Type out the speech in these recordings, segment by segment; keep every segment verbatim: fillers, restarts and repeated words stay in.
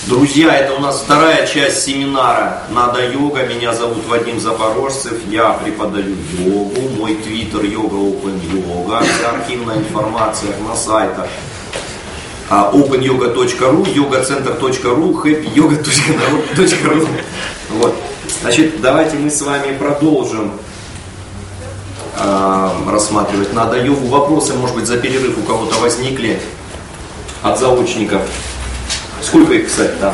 Друзья, это у нас вторая часть семинара «Надо йога». Меня зовут Вадим Запорожцев, я преподаю йогу. Мой твиттер йога опен йога. Вся архивная информация на сайтах опен йога точка ру, йога центр точка ру, хэппи йога точка народ точка ру. Вот. Значит, давайте мы с вами продолжим э, рассматривать «Надо йогу». Вопросы, может быть, за перерыв у кого-то возникли от заочников. Сколько их, кстати, там?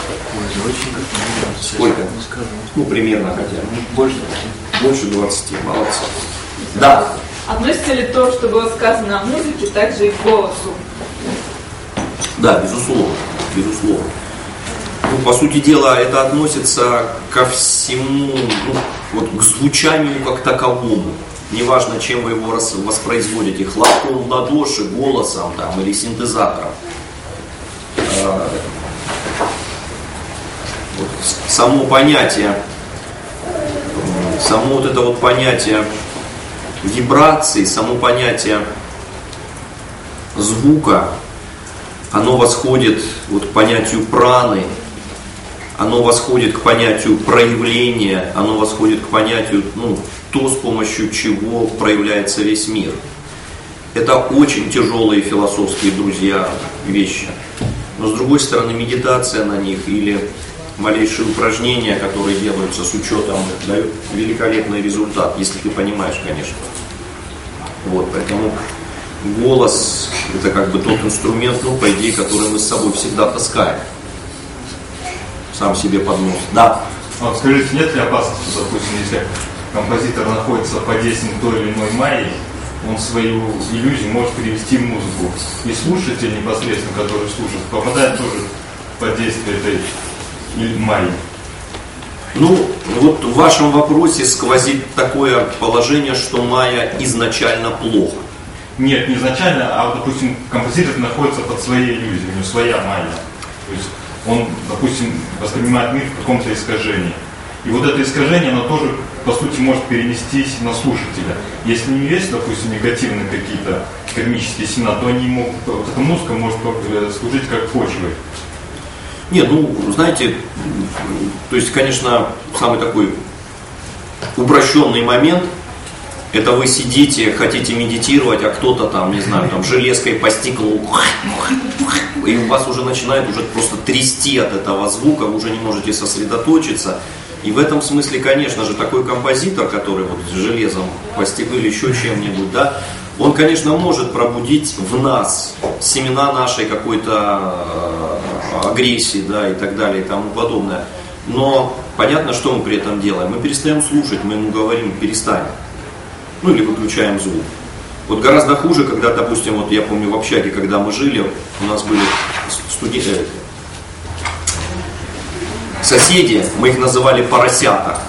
Сколько? Ну, примерно хотя бы. Больше. Больше двадцати. Молодцы. Да. Относится ли то, что было сказано о музыке, также и к голосу? Да, безусловно. Безусловно. Ну, по сути дела, это относится ко всему, ну, вот к звучанию как таковому. Неважно, чем вы его воспроизводите, хлопком в ладоши, голосом там, или синтезатором. Вот, само понятие, само вот это вот понятие вибрации, само понятие звука, оно восходит вот к понятию праны, оно восходит к понятию проявления, оно восходит к понятию, ну, то, с помощью чего проявляется весь мир. Это очень тяжелые философские, друзья, вещи. Но с другой стороны, медитация на них или малейшие упражнения, которые делаются с учетом, дают великолепный результат, если ты понимаешь, конечно. Вот, поэтому голос — это как бы тот инструмент, ну, по идее, который мы с собой всегда таскаем. Сам себе под нос. Да. Вот, скажите, нет ли опасности, допустим, если композитор находится под действием той или иной майи, он свою иллюзию может перевести в музыку. И слушатель непосредственно, который слушает, попадает тоже под действие этой майи. Ну, вот в вашем вопросе сквозит такое положение, что майя изначально плохо. Нет, не изначально, а, допустим, композитор находится под своей иллюзией, у него своя майя. То есть он, допустим, воспринимает мир в каком-то искажении. И вот это искажение, оно тоже, по сути, может перенестись на слушателя. Если не есть, допустим, негативные какие-то кармические семена, то они могут, вот эта музыка может служить как почвой. Нет, ну, знаете, то есть, конечно, самый такой упрощенный момент, это вы сидите, хотите медитировать, а кто-то там, не знаю, там железкой по стеклу, и у вас уже начинает уже просто трясти от этого звука, вы уже не можете сосредоточиться. И в этом смысле, конечно же, такой композитор, который вот с железом по стеклу или еще чем-нибудь, да, он, конечно, может пробудить в нас семена нашей какой-то агрессии, да, и так далее, и тому подобное. Но понятно, что мы при этом делаем. Мы перестаем слушать, мы ему говорим: перестань. Ну или выключаем звук. Вот гораздо хуже, когда, допустим, вот я помню в общаге, когда мы жили, у нас были студенты, соседи, мы их называли поросята.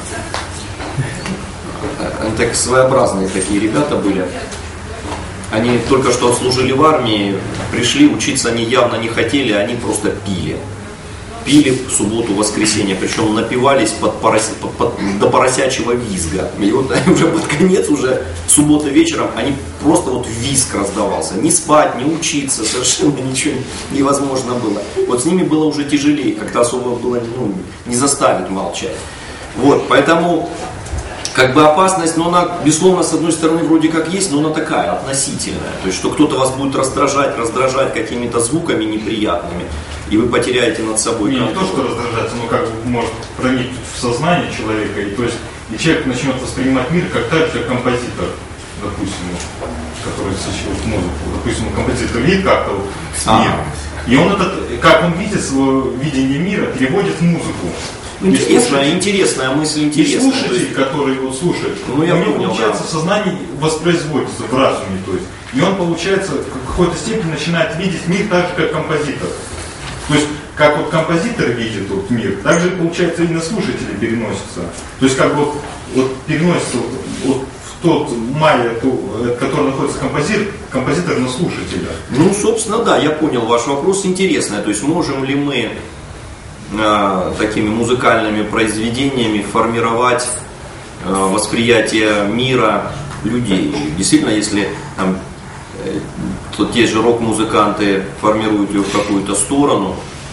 Так своеобразные такие ребята были. Они только что отслужили в армии, пришли, учиться они явно не хотели, они просто пили. Пили в субботу, воскресенье, причем напивались под порос... под, под... до поросячьего визга. И вот они уже под конец, уже субботы вечером, они просто вот визг раздавался. Не спать, не учиться, совершенно ничего невозможно было. Вот с ними было уже тяжелее, как-то особо было, ну, не заставить молчать. Вот, поэтому как бы опасность, но она, безусловно, с одной стороны вроде как есть, но она такая, относительная. То есть, что кто-то вас будет раздражать, раздражать какими-то звуками неприятными, и вы потеряете над собой. Не, не то, что раздражается, но как бы может проникнуть в сознание человека, и то есть и человек начнет воспринимать мир как так же, как композитор, допустим, который сочинил музыку. Допустим, композитор видит как-то вот мир, и он этот, как он видит свое видение мира, переводит в музыку. Интересная, интересная мысль, интересная. И слушатель, есть, который вот слушает, ну, я у него, понял, получается, да, в сознании воспроизводится, в разуме, то есть. И он, получается, в какой-то степени начинает видеть мир так же, как композитор. То есть, как вот композитор видит вот мир, так же, получается, и на слушателя переносится. То есть, как вот, вот переносится вот, вот в тот майя, который находится композитор, композитор на слушателя. Ну, собственно, да, я понял ваш вопрос, интересный. То есть, можем ли мы э, такими музыкальными произведениями формировать э, восприятие мира людей? Действительно, если там, то те же рок-музыканты формируют ее в какую-то сторону,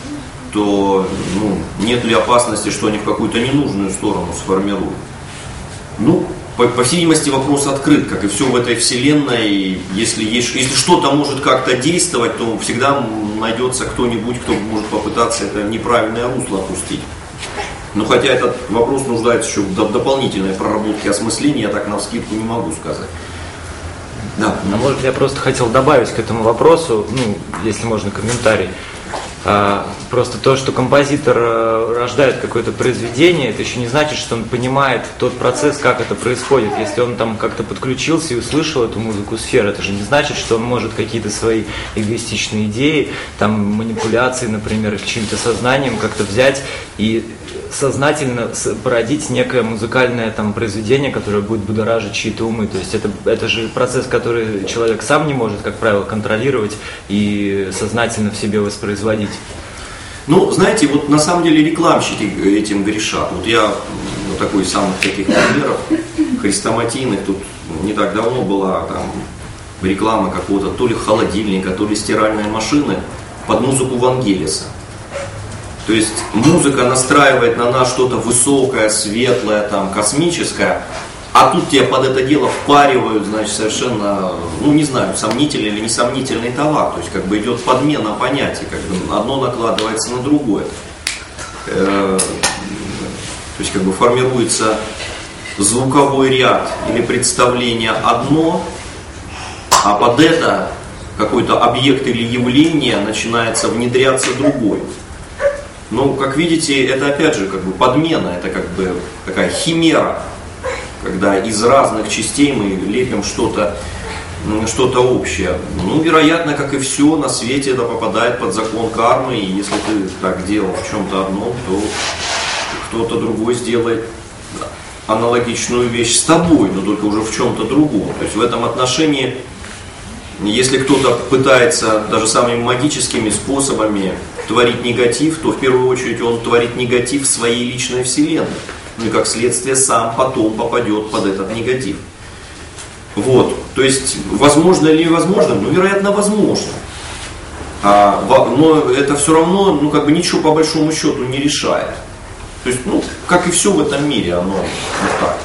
то ну, нет ли опасности, что они в какую-то ненужную сторону сформируют? Ну, по, по всей видимости, вопрос открыт, как и все в этой вселенной. Если, есть, если что-то может как-то действовать, то всегда найдется кто-нибудь, кто может попытаться это неправильное русло опустить. Но хотя этот вопрос нуждается еще в дополнительной проработке осмысления, я так навскидку не могу сказать. Да. А может, я просто хотел добавить к этому вопросу, ну, если можно, комментарий. А, просто то, что композитор рождает какое-то произведение, это еще не значит, что он понимает тот процесс, как это происходит. Если он там как-то подключился и услышал эту музыку сферы, это же не значит, что он может какие-то свои эгоистичные идеи, там манипуляции, например, чьим-то сознанием как-то взять и сознательно породить некое музыкальное там произведение, которое будет будоражить чьи-то умы. То есть это, это же процесс, который человек сам не может, как правило, контролировать и сознательно в себе воспроизводить. Ну, знаете, вот на самом деле рекламщики этим грешат. Вот я ну, такой из самых таких примеров хрестоматийных, тут не так давно была там реклама какого-то то ли холодильника, то ли стиральной машины под музыку Вангелиса. То есть музыка настраивает на нас что-то высокое, светлое, там, космическое, а тут тебе под это дело впаривают, значит, совершенно, ну не знаю, сомнительный или несомнительный товар. То есть как бы идет подмена понятий, как бы одно накладывается на другое. То есть как бы формируется звуковой ряд или представление одно, а под это какой-то объект или явление начинается внедряться другой. Но, как видите, это опять же как бы подмена, это как бы такая химера, когда из разных частей мы лепим что-то, что-то общее. Ну, вероятно, как и все на свете, это попадает под закон кармы, и если ты так делал в чем-то одном, то кто-то другой сделает аналогичную вещь с тобой, но только уже в чем-то другом. То есть в этом отношении, если кто-то пытается даже самыми магическими способами творить негатив, то в первую очередь он творит негатив в своей личной вселенной. Ну и как следствие сам потом попадет под этот негатив. Вот. То есть, возможно или невозможно? Ну, вероятно, возможно. А, но это все равно, ну, как бы ничего по большому счету не решает. То есть, ну, как и все в этом мире, оно вот так.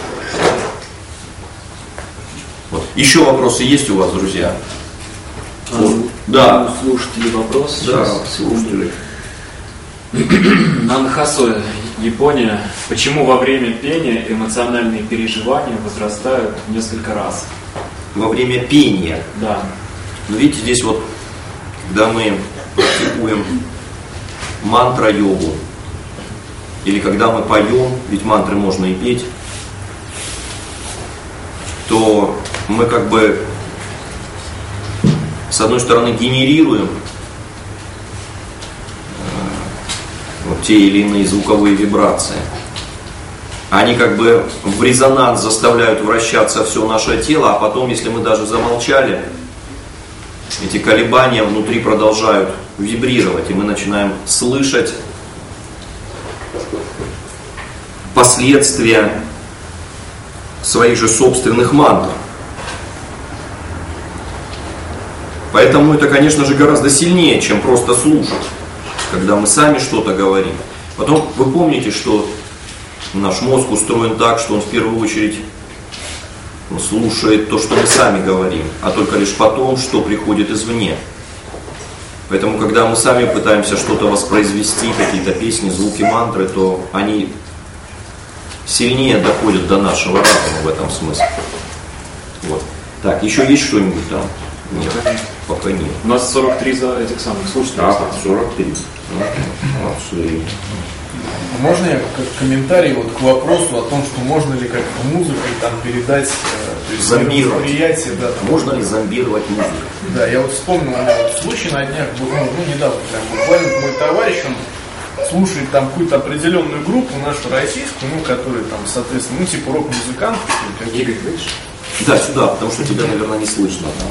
Вот. Еще вопросы есть у вас, друзья? А, вот. Да. Слушатели вопрос. Да, слушатели. Нанхасо, Япония. Почему во время пения эмоциональные переживания возрастают в несколько раз? Во время пения? Да. Ну, видите, здесь вот, когда мы практикуем мантра-йогу, или когда мы поем, ведь мантры можно и петь, то мы как бы с одной стороны генерируем вот те или иные звуковые вибрации. Они как бы в резонанс заставляют вращаться все наше тело, а потом, если мы даже замолчали, эти колебания внутри продолжают вибрировать, и мы начинаем слышать последствия своих же собственных мантр. Поэтому это, конечно же, гораздо сильнее, чем просто слушать, когда мы сами что-то говорим. Потом вы помните, что наш мозг устроен так, что он в первую очередь слушает то, что мы сами говорим, а только лишь потом, что приходит извне. Поэтому, когда мы сами пытаемся что-то воспроизвести, какие-то песни, звуки, мантры, то они сильнее доходят до нашего разума в этом смысле. Вот. Так, еще есть что-нибудь там? Нет, пока нет. У нас сорок три за этих самых слушателей. Да, сорок три. Можно я как комментарий вот к вопросу о том, что можно ли как-то музыкой там передать то есть, восприятие, да, там, можно ли зомбировать музыку? Да, я вот вспомнил, у меня вот случай на днях был, ну, ну недавно прям буквально мой товарищ, он слушает там какую-то определенную группу, нашу российскую, ну, которая там, соответственно, ну, типа рок-музыканты. Игорь, видишь? Да, сюда, потому что тебя, наверное, не слышно. Да.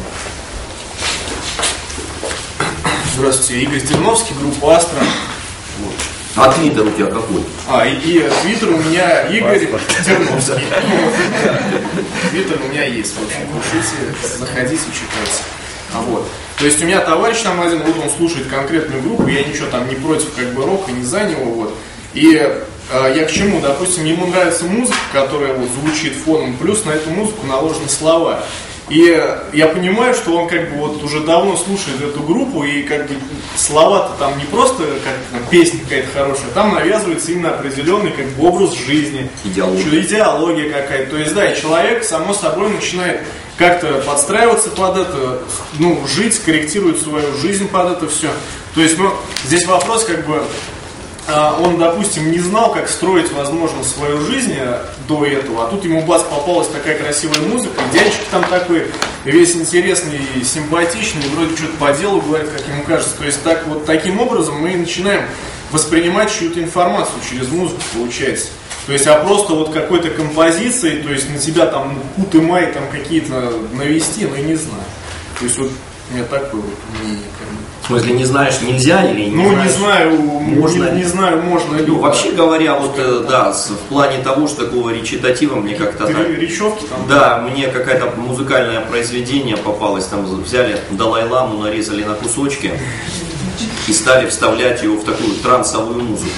Здравствуйте, Игорь Терновский, группа Астра. Вот. А твиттер у тебя какой? А, и, и твиттер у меня Игорь Терновский. Твиттер у меня есть. В общем, пишите, заходите, читайте. Вот. То есть у меня товарищ там один, вот он слушает конкретную группу, я ничего там не против как бы рока, не за него, вот. И э, я к чему, допустим, ему нравится музыка, которая вот звучит фоном, плюс на эту музыку наложены слова. И я понимаю, что он как бы вот уже давно слушает эту группу, и как бы слова-то там не просто как там, песня какая-то хорошая, там навязывается именно определенный как бы образ жизни, идеология, идеология какая-то. То есть да, и человек само собой начинает как-то подстраиваться под это, ну, жить, корректирует свою жизнь под это все. То есть, ну, здесь вопрос как бы, он, допустим, не знал, как строить, возможно, свою жизнь до этого, а тут ему бац, попалась такая красивая музыка, и дядечка там такой весь интересный и симпатичный, и вроде что-то по делу говорит, как ему кажется. То есть так, вот таким образом мы начинаем воспринимать чью-то информацию через музыку, получается. То есть, а просто вот какой-то композицией, то есть на тебя там кут и май там какие-то навести, ну, я не знаю. То есть вот у меня такое вот мнение. В смысле, не знаешь, нельзя или не ну, знаешь? не знаю, можно, не, не знаю, можно ли. Ну, вообще говоря, вот, да, в плане того, что такого речитатива мне как-то так... Речевки там? Да, мне какое-то музыкальное произведение попалось, там взяли Далай-ламу, нарезали на кусочки и стали вставлять его в такую трансовую музыку.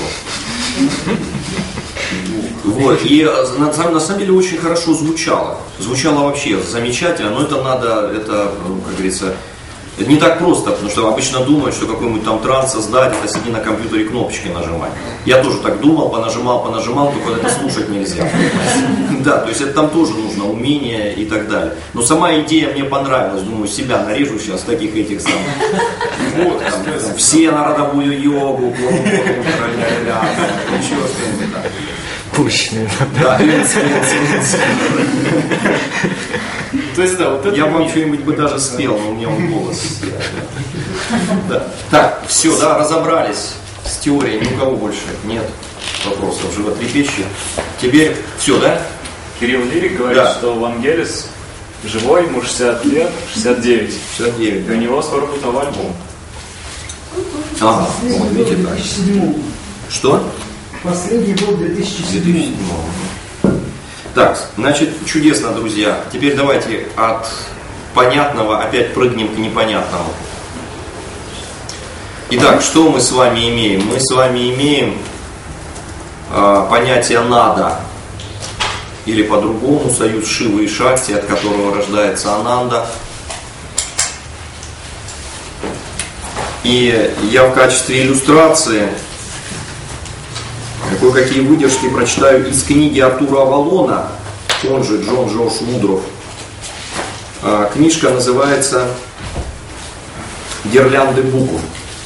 Вот, и на, на самом деле очень хорошо звучало. Звучало вообще замечательно, но это надо, это, как говорится, это не так просто, потому что обычно думают, что какой-нибудь там транс создать, это сиди на компьютере кнопочки нажимать. Я тоже так думал, понажимал, понажимал, только это слушать нельзя. Да, то есть это там тоже нужно умение и так далее. Но сама идея мне понравилась, думаю, себя нарежу сейчас таких этих самых. Вот, там, там, все на родовую йогу, еще что-нибудь там. Пущенные. Да, то есть, да, вот это я вам что-нибудь бы даже спел, но у меня он голос. Да. Так, все, да, разобрались с теорией. Ни у кого больше нет вопросов животрепещущих. Теперь все, да? Кирилл Лирик говорит, да, что Вангелис живой, ему шестьдесят лет, шестьдесят девять. шестьдесят девять, и да, у него скоро будет новый альбом. Ага, вот видите, так. Что? Последний год две тысячи седьмого. Так, значит, чудесно, друзья. Теперь давайте от понятного опять прыгнем к непонятному. Итак, что мы с вами имеем? Мы с вами имеем э, понятие «надо», или по-другому союз Шивы и Шакти, от которого рождается Ананда. И я в качестве иллюстрации кое-какие выдержки прочитаю из книги Артура Авалона, он же Джон Джордж Мудров. Книжка называется «Гирлянды букв».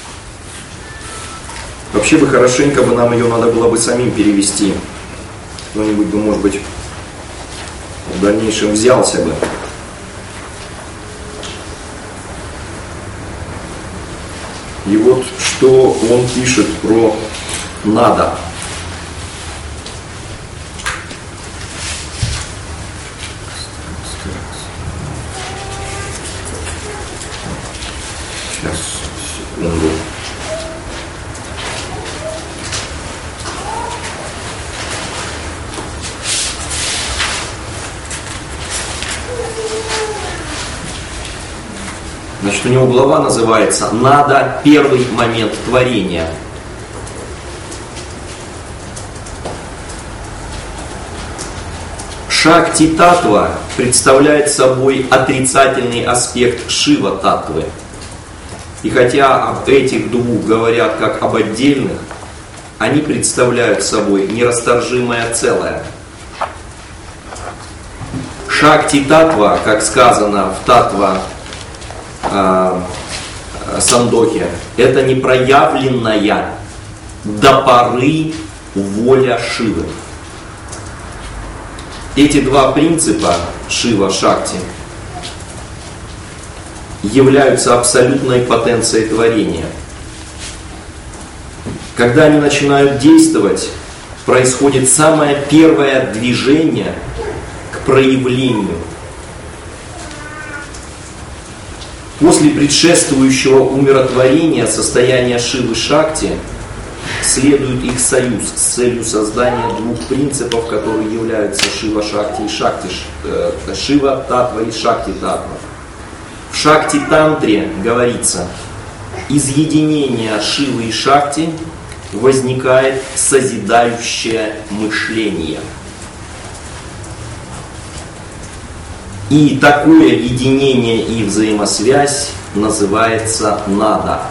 Вообще бы хорошенько бы нам ее надо было бы самим перевести. Кто-нибудь бы, может быть, в дальнейшем взялся бы. И вот что он пишет про «надо». Сейчас, секунду. Значит, у него глава называется «Надо. Первый момент творения». Шакти-татва представляет собой отрицательный аспект Шива-татвы. И хотя об этих двух говорят как об отдельных, они представляют собой нерасторжимое целое. Шакти-татва, как сказано в татва э, Сандохе, это непроявленная до поры воля Шивы. Эти два принципа, Шива-Шакти, являются абсолютной потенцией творения. Когда они начинают действовать, происходит самое первое движение к проявлению. После предшествующего умиротворения состояния Шивы-Шакти следует их союз с целью создания двух принципов, которые являются Шива-Шакти и Шакти, Шива-Татва и Шакти-Татва. В Шакти-тантре говорится, из единения Шивы и Шакти возникает созидающее мышление. И такое единение и взаимосвязь называется нада.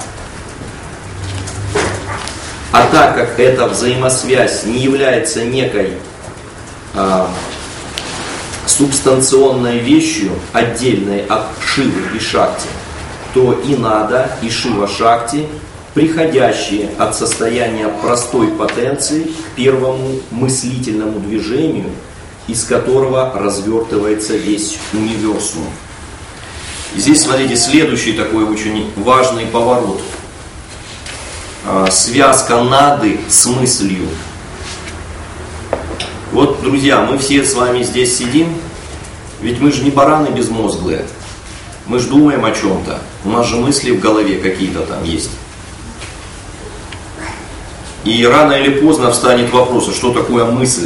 А так как эта взаимосвязь не является некой а, субстанционной вещью, отдельной от Шивы и Шакти, то и нада, и Шива-Шакти, приходящие от состояния простой потенции к первому мыслительному движению, из которого развертывается весь универсум. И здесь, смотрите, следующий такой очень важный поворот. Связка нады с мыслью. Вот, друзья, мы все с вами здесь сидим, ведь мы же не бараны безмозглые. Мы же думаем о чем-то. У нас же мысли в голове какие-то там есть. И рано или поздно встанет вопрос, а что такое мысль?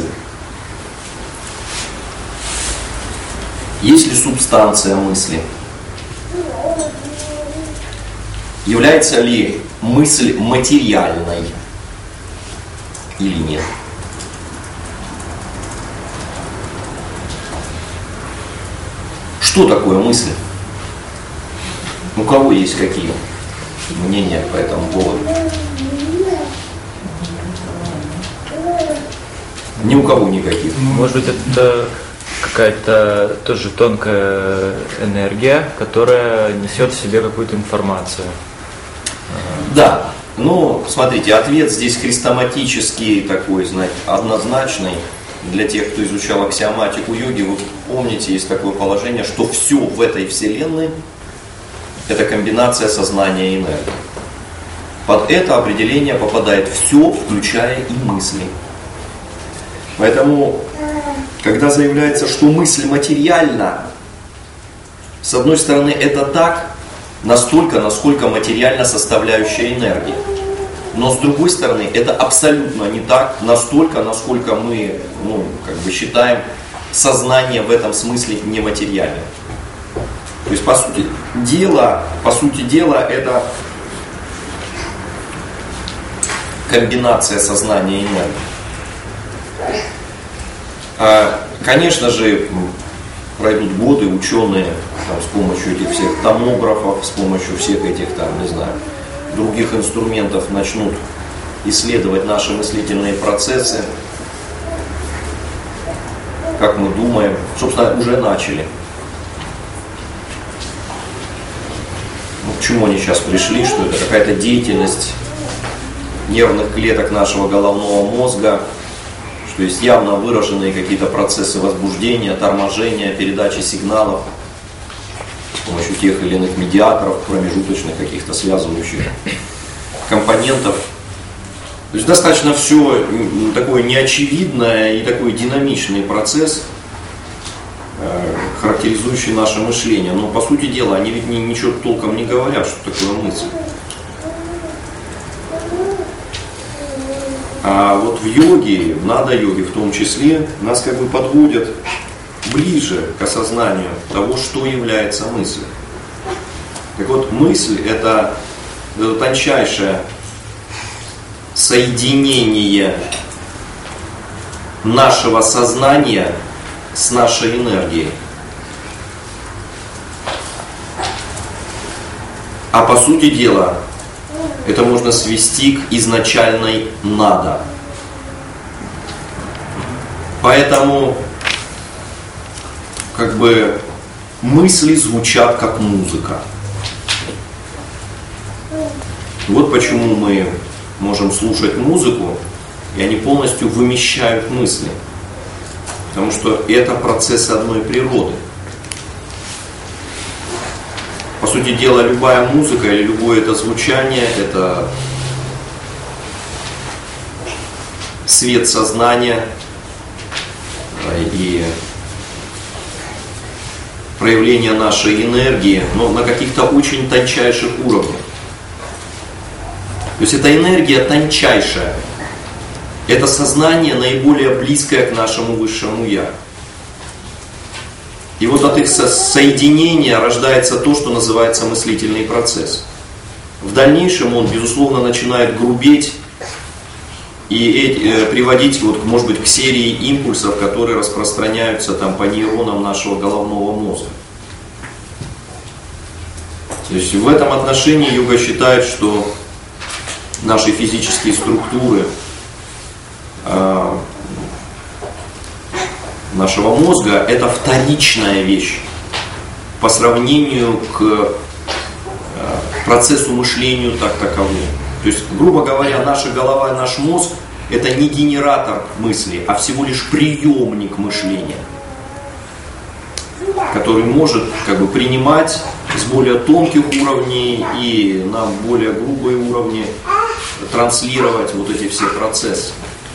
Есть ли субстанция мысли? Является ли мысль материальной или нет? Что такое мысль? У кого есть какие мнения по этому поводу? Ни у кого никаких. Может быть, это какая-то тоже тонкая энергия, которая несет в себе какую-то информацию. Да. Ну, смотрите, ответ здесь хрестоматический такой, знаете, однозначный. Для тех, кто изучал аксиоматику йоги, вы помните, есть такое положение, что все в этой вселенной – это комбинация сознания и энергии. Под это определение попадает все, включая и мысли. Поэтому, когда заявляется, что мысль материальна, с одной стороны, это так, настолько, насколько материальна составляющая энергии. Но с другой стороны, это абсолютно не так, настолько, насколько мы, ну, как бы считаем сознание в этом смысле нематериальным. То есть, по сути дела, по сути дела, это комбинация сознания и энергии. А, конечно же, пройдут годы, ученые там, с помощью этих всех томографов, с помощью всех этих, там, не знаю, других инструментов начнут исследовать наши мыслительные процессы, как мы думаем. Собственно, уже начали. Ну, к чему они сейчас пришли, что это какая-то деятельность нервных клеток нашего головного мозга, что есть явно выраженные какие-то процессы возбуждения, торможения, передачи сигналов с помощью тех или иных медиаторов, промежуточных каких-то связывающих компонентов. То есть достаточно все такое неочевидное и такой динамичный процесс, характеризующий наше мышление. Но по сути дела они ведь ничего толком не говорят, что такое мысль. А вот в йоге, в нада-йоге в том числе, нас как бы подводят ближе к осознанию того, что является мыслью. Так вот, мысль – это, это тончайшее соединение нашего сознания с нашей энергией. А по сути дела, это можно свести к изначальной нада. Поэтому как бы мысли звучат как музыка. Вот почему мы можем слушать музыку, и они полностью вымещают мысли. Потому что это процесс одной природы. По сути дела, любая музыка или любое это звучание, это свет сознания и проявление нашей энергии, но на каких-то очень тончайших уровнях. То есть эта энергия тончайшая, это сознание наиболее близкое к нашему высшему Я. И вот от их соединения рождается то, что называется мыслительный процесс. В дальнейшем он, безусловно, начинает грубеть и приводить, вот, может быть, к серии импульсов, которые распространяются там, по нейронам нашего головного мозга. То есть в этом отношении йога считает, что наши физические структуры э, нашего мозга – это вторичная вещь по сравнению к э, процессу мышлению так таковому. То есть, грубо говоря, наша голова и наш мозг – это не генератор мысли, а всего лишь приемник мышления, который может как бы принимать с более тонких уровней и на более грубые уровни транслировать вот эти все процессы.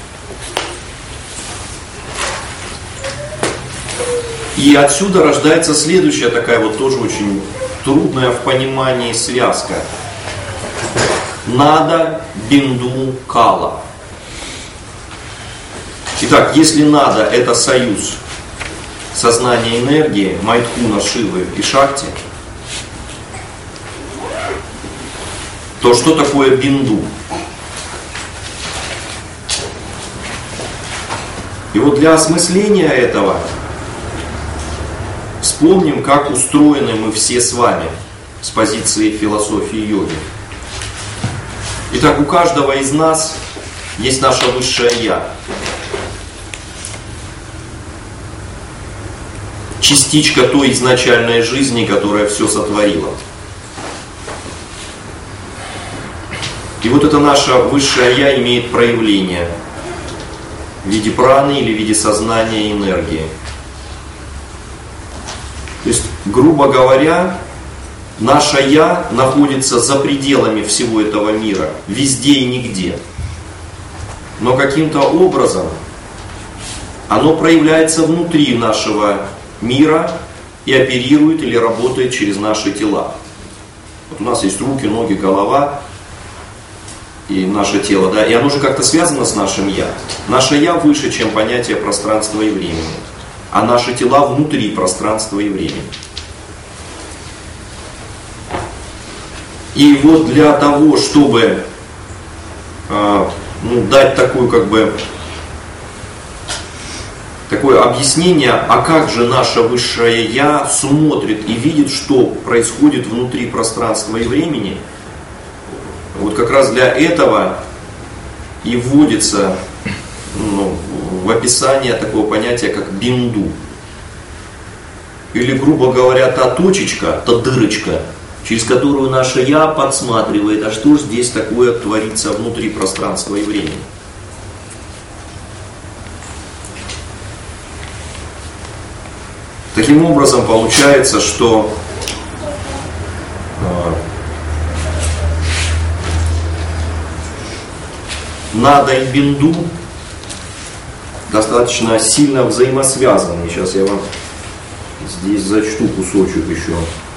И отсюда рождается следующая такая вот тоже очень трудная в понимании связка. Нада, бинду, кала. Итак, если нада – это союз сознания и энергии, майдхуна, Шивы и Шакти, то что такое бинду? И вот для осмысления этого вспомним, как устроены мы все с вами с позиции философии йоги. Итак, у каждого из нас есть наше высшее Я. Частичка той изначальной жизни, которая все сотворила. И вот это наше высшее Я имеет проявление в виде праны или в виде сознания и энергии. То есть, грубо говоря, наше Я находится за пределами всего этого мира, везде и нигде. Но каким-то образом оно проявляется внутри нашего мира и оперирует или работает через наши тела. Вот у нас есть руки, ноги, голова и наше тело, да, и оно же как-то связано с нашим Я. Наше Я выше, чем понятие пространства и времени, а наши тела внутри пространства и времени. И вот для того, чтобы э, ну, дать такую как бы такое объяснение, а как же наше высшее Я смотрит и видит, что происходит внутри пространства и времени, вот как раз для этого и вводится ну, в описание такого понятия, как бинду. Или, грубо говоря, та точечка, та дырочка, через которую наше Я подсматривает, а что же здесь такое творится внутри пространства и времени. Таким образом, получается, что э, нада и бинду достаточно сильно взаимосвязаны. Сейчас я вам здесь зачту кусочек еще.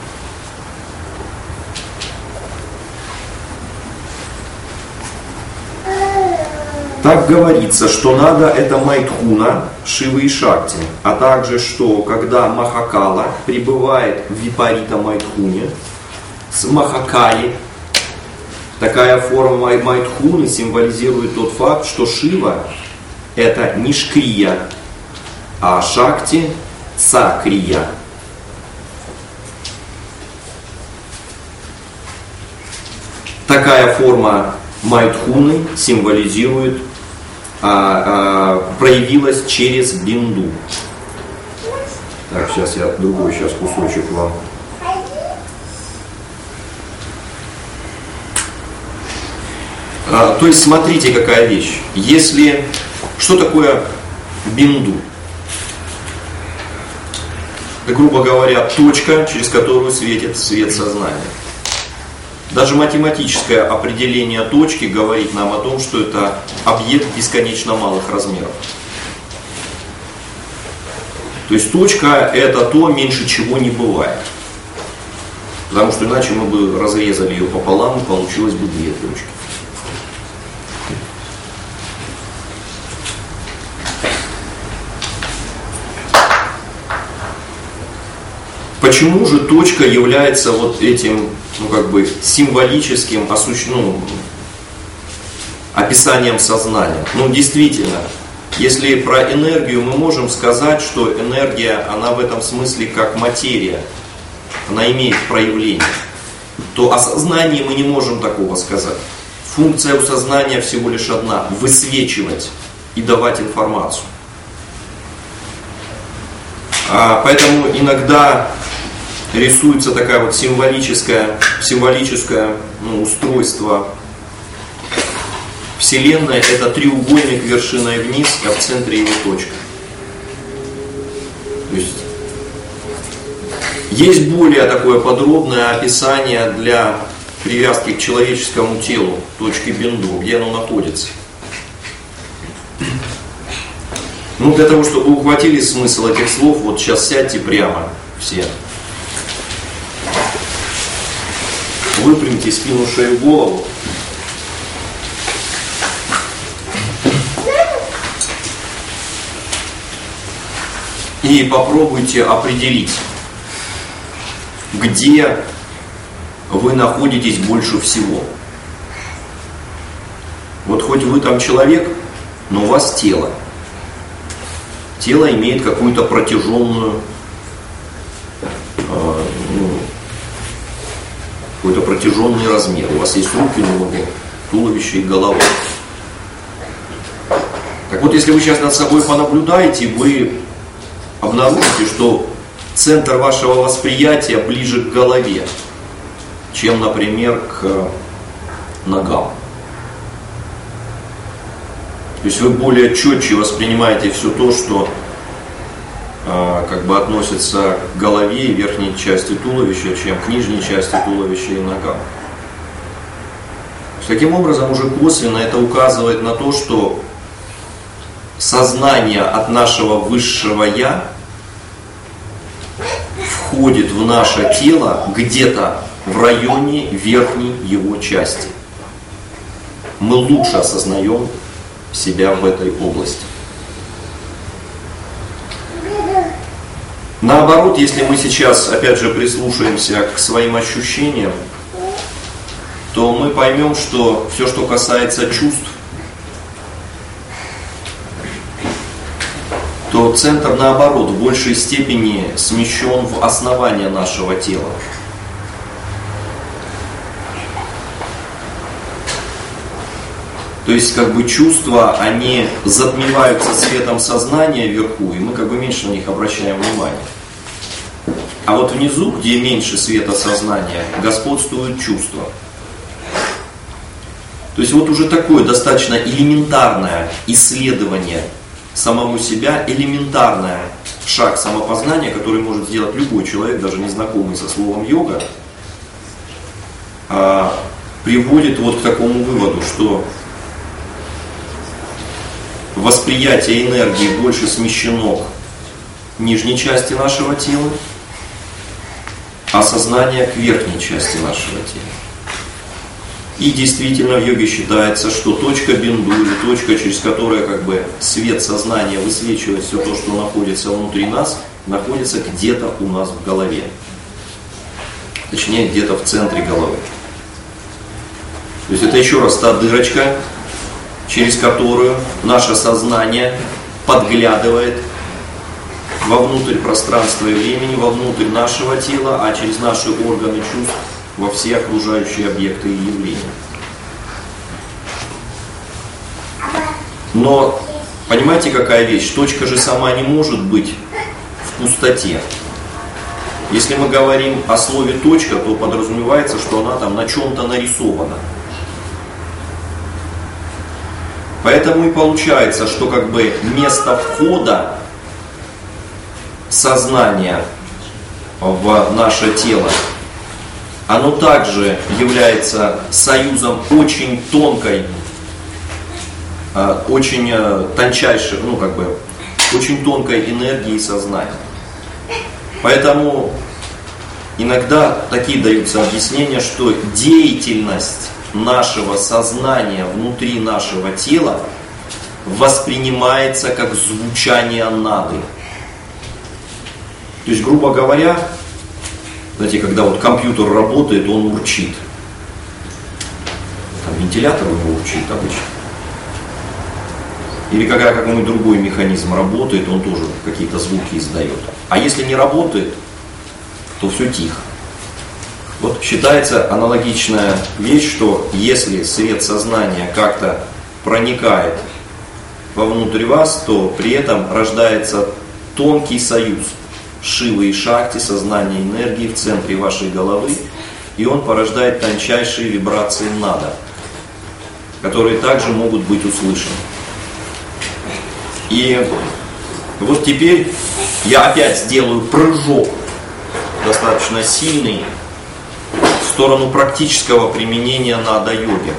Так говорится, что нада – это майдхуна, Шивы и Шакти, а также, что когда Махакала пребывает в випарита майдхуне, с Махакали, такая форма майдхуны символизирует тот факт, что Шива – это нишкрия, а Шакти – сакрия. Такая форма майдхуны символизирует А, а, проявилась через бинду. Так, сейчас я другой сейчас кусочек вам. А, то есть смотрите, какая вещь. Если что такое бинду? Это, грубо говоря, точка, через которую светит свет сознания. Даже математическое определение точки говорит нам о том, что это объект бесконечно малых размеров. То есть точка – это то, меньше чего не бывает. Потому что иначе мы бы разрезали ее пополам, и получилось бы две точки. почему же точка является вот этим, ну, как бы символическим осущ... ну, описанием сознания? Ну, действительно, если про энергию мы можем сказать, что энергия, она в этом смысле как материя, она имеет проявление, то о сознании мы не можем такого сказать. Функция у сознания всего лишь одна – высвечивать и давать информацию. А поэтому иногда рисуется такая вот символическое, символическое ну, устройство Вселенной. Это треугольник вершиной вниз, а в центре его точка. То есть есть более такое подробное описание для привязки к человеческому телу, точки Бинду, где оно находится. Ну, для того, чтобы ухватили смысл этих слов, вот сейчас сядьте прямо все. Выпрямите спину, шею, голову. И попробуйте определить, где вы находитесь больше всего. Вот хоть вы там человек, но у вас тело. Тело имеет какую-то протяженную, э, ну, какой-то протяженный размер. У вас есть руки, ноги, туловище и голова. Так вот, если вы сейчас над собой понаблюдаете, вы обнаружите, что центр вашего восприятия ближе к голове, чем, например, к ногам. То есть вы более четче воспринимаете все то, что э, как бы относится к голове и верхней части туловища, чем к нижней части туловища и ногам. Таким образом, уже косвенно это указывает на то, что сознание от нашего высшего Я входит в наше тело где-то в районе верхней его части. Мы лучше осознаем себя в этой области. Наоборот, если мы сейчас, опять же, прислушаемся к своим ощущениям, то мы поймем, что все, что касается чувств, то центр, наоборот, в большей степени смещен в основание нашего тела. То есть, как бы, чувства, они затмеваются светом сознания вверху, и мы, как бы, меньше на них обращаем внимание. А вот внизу, где меньше света сознания, господствуют чувства. То есть, вот уже такое достаточно элементарное исследование самого себя, элементарный шаг самопознания, который может сделать любой человек, даже не знакомый со словом йога, приводит вот к такому выводу, что восприятие энергии больше смещено к нижней части нашего тела, а сознание к верхней части нашего тела. И действительно в йоге считается, что точка Бинду, или точка, через которую как бы свет сознания высвечивает все то, что находится внутри нас, находится где-то у нас в голове. Точнее, где-то в центре головы. То есть это еще раз та дырочка, через которую наше сознание подглядывает вовнутрь пространства и времени, вовнутрь нашего тела, а через наши органы чувств во все окружающие объекты и явления. Но понимаете, какая вещь? Точка же сама не может быть в пустоте. Если мы говорим о слове точка, то подразумевается, что она там на чем-то нарисована. Поэтому и получается, что как бы место входа сознания в наше тело, оно также является союзом очень тонкой, очень тончайшей, ну как бы, очень тонкой энергии сознания. Поэтому иногда такие даются объяснения, что деятельность нашего сознания внутри нашего тела воспринимается как звучание нады. То есть, грубо говоря, Знаете, когда вот компьютер работает, он урчит. Там вентилятор его урчит обычно. Или когда какой-нибудь другой механизм работает, он тоже какие-то звуки издает. А если не работает, то все тихо. Вот считается аналогичная вещь, что если свет сознания как-то проникает вовнутрь вас, то при этом рождается тонкий союз Шивы и Шакти, сознания энергии в центре вашей головы, и он порождает тончайшие вибрации нада, которые также могут быть услышаны. И вот теперь я опять сделаю прыжок достаточно сильный в сторону практического применения нада-йоги.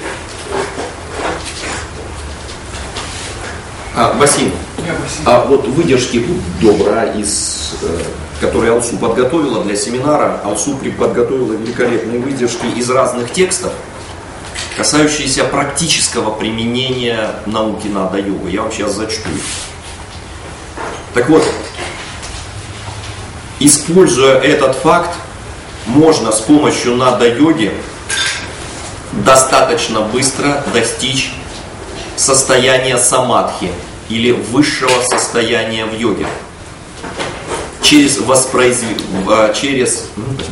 А, Василий, а вот выдержки, будь добра, из, которые Алсу подготовила для семинара. Алсу подготовила великолепные выдержки из разных текстов, касающиеся практического применения науки нада-йога. Я вам сейчас зачту. Так вот, используя этот факт, можно с помощью нада-йоги достаточно быстро достичь состояния самадхи или высшего состояния в йоге через воспроизведение, через,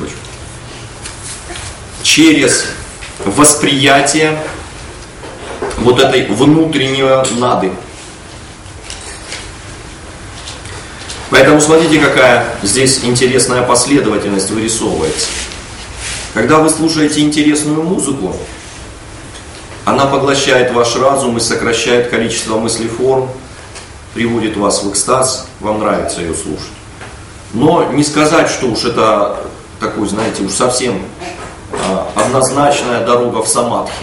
через восприятие вот этой внутренней нады. Поэтому смотрите, какая здесь интересная последовательность вырисовывается. Когда вы слушаете интересную музыку, она поглощает ваш разум и сокращает количество мыслеформ, приводит вас в экстаз, вам нравится ее слушать. Но не сказать, что уж это такой, знаете, уж совсем а, однозначная дорога в самадхи.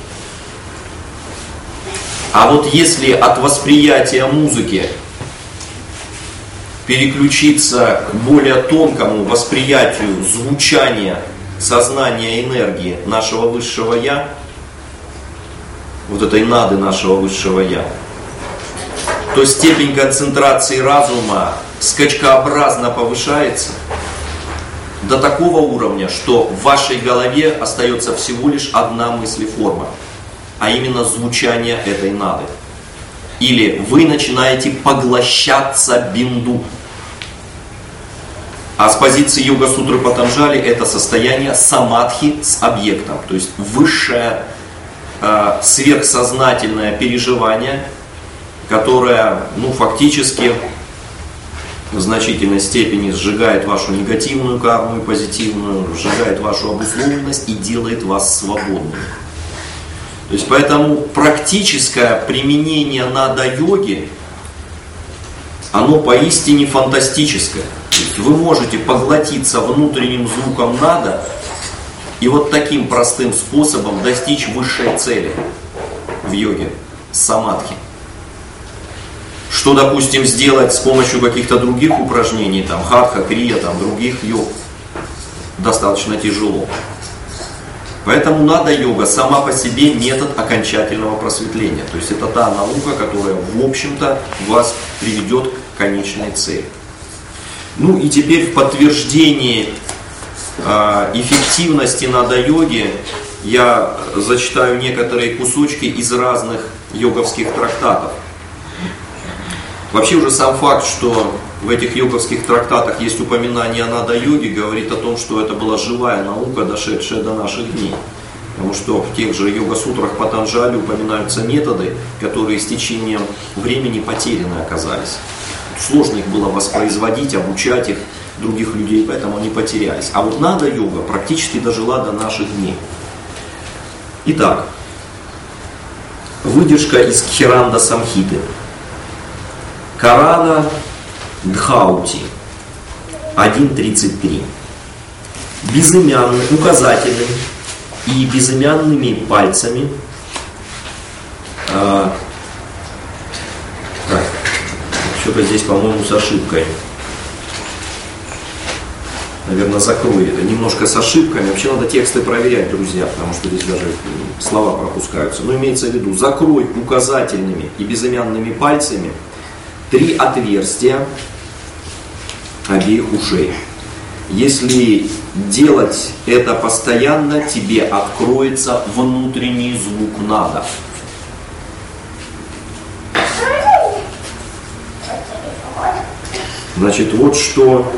А вот если от восприятия музыки переключиться к более тонкому восприятию звучания сознания энергии нашего высшего Я, вот этой нады нашего высшего Я, то степень концентрации разума скачкообразно повышается до такого уровня, что в вашей голове остается всего лишь одна мыслеформа, а именно звучание этой нады. Или вы начинаете поглощаться бинду. А с позиции йога-сутры Патанджали это состояние самадхи с объектом, то есть высшее э, сверхсознательное переживание, которое, ну, фактически в значительной степени сжигает вашу негативную карму и позитивную, сжигает вашу обусловленность и делает вас свободными. То есть поэтому практическое применение нада-йоги, оно поистине фантастическое. То есть вы можете поглотиться внутренним звуком нада и вот таким простым способом достичь высшей цели в йоге, самадхи. Что, допустим, сделать с помощью каких-то других упражнений, там, хатха, крия, там, других йог, достаточно тяжело. Поэтому нада-йога сама по себе метод окончательного просветления. То есть это та наука, которая, в общем-то, вас приведет к конечной цели. Ну и теперь в подтверждении э, эффективности нада-йоги я зачитаю некоторые кусочки из разных йоговских трактатов. Вообще уже сам факт, что в этих йоговских трактатах есть упоминание о нада-йоге, говорит о том, что это была живая наука, дошедшая до наших дней. Потому что в тех же йога-сутрах Патанджали упоминаются методы, которые с течением времени потеряны оказались. Сложно их было воспроизводить, обучать их других людей, поэтому они потерялись. А вот нада-йога практически дожила до наших дней. Итак, выдержка из Кхиранда Самхиты. Карана Дхаути один тридцать три. Безымянным, указательным и безымянными пальцами а, так, что-то здесь, по-моему, с ошибкой. Наверное, закрою это. Немножко с ошибками. Вообще надо тексты проверять, друзья, потому что здесь даже слова пропускаются. Но имеется в виду, закрой указательными и безымянными пальцами три отверстия обеих ушей Если делать это постоянно, тебе откроется внутренний звук нада. Значит, вот что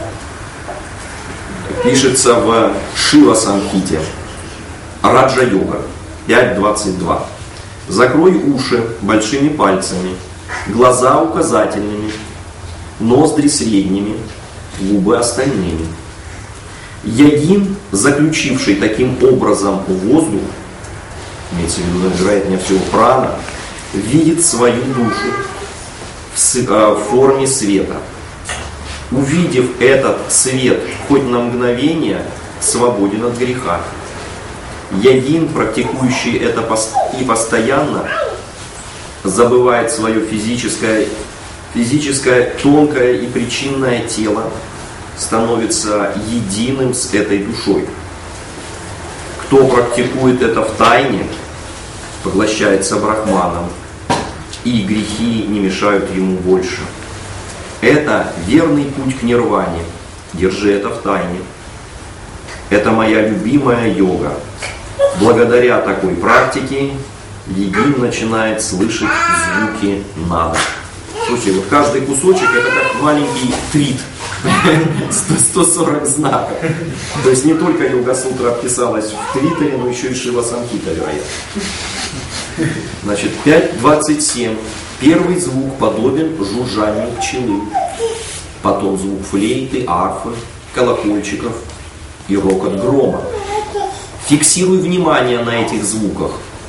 пишется в Шива-самхите. Раджа-йога пять двадцать два. Закрой уши большими пальцами, глаза указательными, ноздри средними, губы остальными. Йогин, заключивший таким образом воздух, имеется в виду, вероятнее всего, прана, видит свою душу в форме света. Увидев этот свет хоть на мгновение, свободен от греха. Йогин, практикующий это и постоянно, забывает свое физическое, физическое тонкое и причинное тело, становится единым с этой душой. Кто практикует это в тайне, поглощается брахманом, и грехи не мешают ему больше. Это верный путь к нирване. Держи это в тайне. Это моя любимая йога. Благодаря такой практике йогин начинает слышать звуки нада. Слушай, вот каждый кусочек это как маленький трит. сто сорок знаков. То есть не только йога-сутра вписалась в твиттере, но еще и Шива-самхита, вероятно. Значит, пять двадцать семь. Первый звук подобен жужжанию пчелы. Потом звук флейты, арфы, колокольчиков и рокот грома. Фиксируй внимание на этих звуках.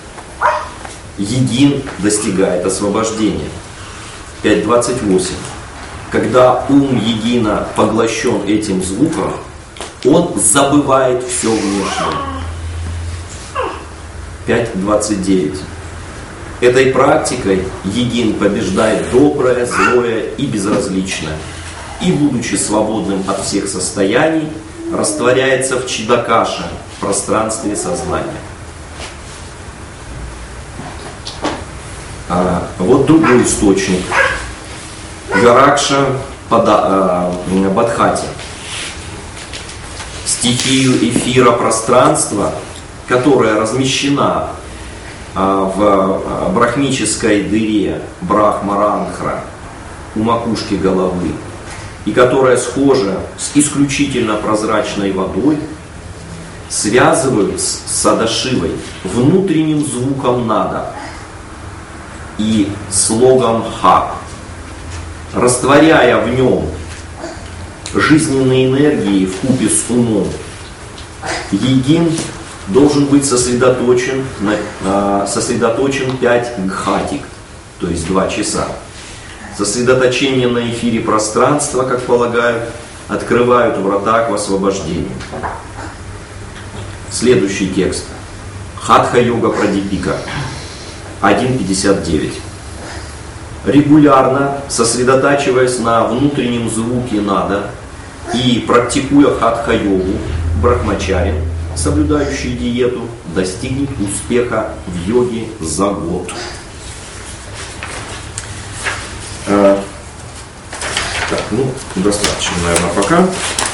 Йогин достигает освобождения. пять двадцать восемь. Когда ум йогина поглощен этим звуком, он забывает все внешнее. пять двадцать девять. Этой практикой йогин побеждает доброе, злое и безразличное. И, будучи свободным от всех состояний, растворяется в чидакаше, пространстве сознания. А, вот другой источник. Гаракша Бадхати. Стихию эфира пространства, которая размещена в брахмической дыре Брахмаранхра у макушки головы, и которая схожа с исключительно прозрачной водой, связывают с Садашивой, внутренним звуком нада и слогом ха, растворяя в нем жизненные энергии вкупе с умом. Йогин должен быть сосредоточен, на, сосредоточен пять гхатик, то есть два часа. Сосредоточение на эфире пространства, как полагают, открывают врата к освобождению. Следующий текст. Хатха-йога Прадипика один пятьдесят девять. Регулярно сосредотачиваясь на внутреннем звуке нада и практикуя хатха-йогу, брахмачари, соблюдающий диету, достигнет успеха в йоге за год. А, так, ну, достаточно, наверное, пока.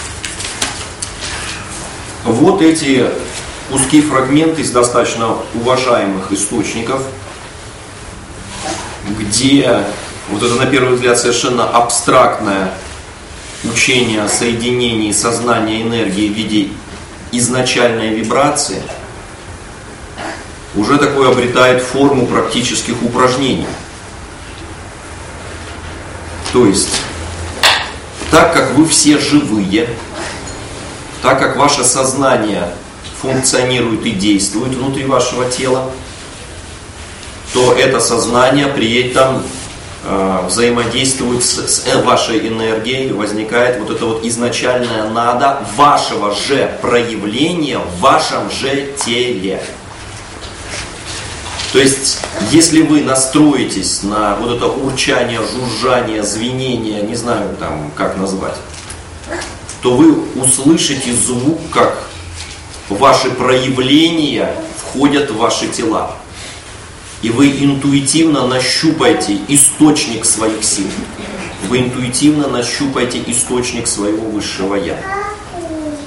Вот эти куски, фрагменты из достаточно уважаемых источников, где вот это, на первый взгляд, совершенно абстрактное учение о соединении сознания и энергии в виде изначальной вибрации уже такое обретает форму практических упражнений. То есть, так как вы все живые, так как ваше сознание функционирует и действует внутри вашего тела, то это сознание при этом э, взаимодействует с, с вашей энергией, возникает вот это вот изначальная нада вашего же проявления в вашем же теле. То есть, если вы настроитесь на вот это урчание, жужжание, звенение, не знаю там как назвать, то вы услышите звук, как ваши проявления входят в ваши тела. И вы интуитивно нащупаете источник своих сил. Вы интуитивно нащупаете источник своего высшего я.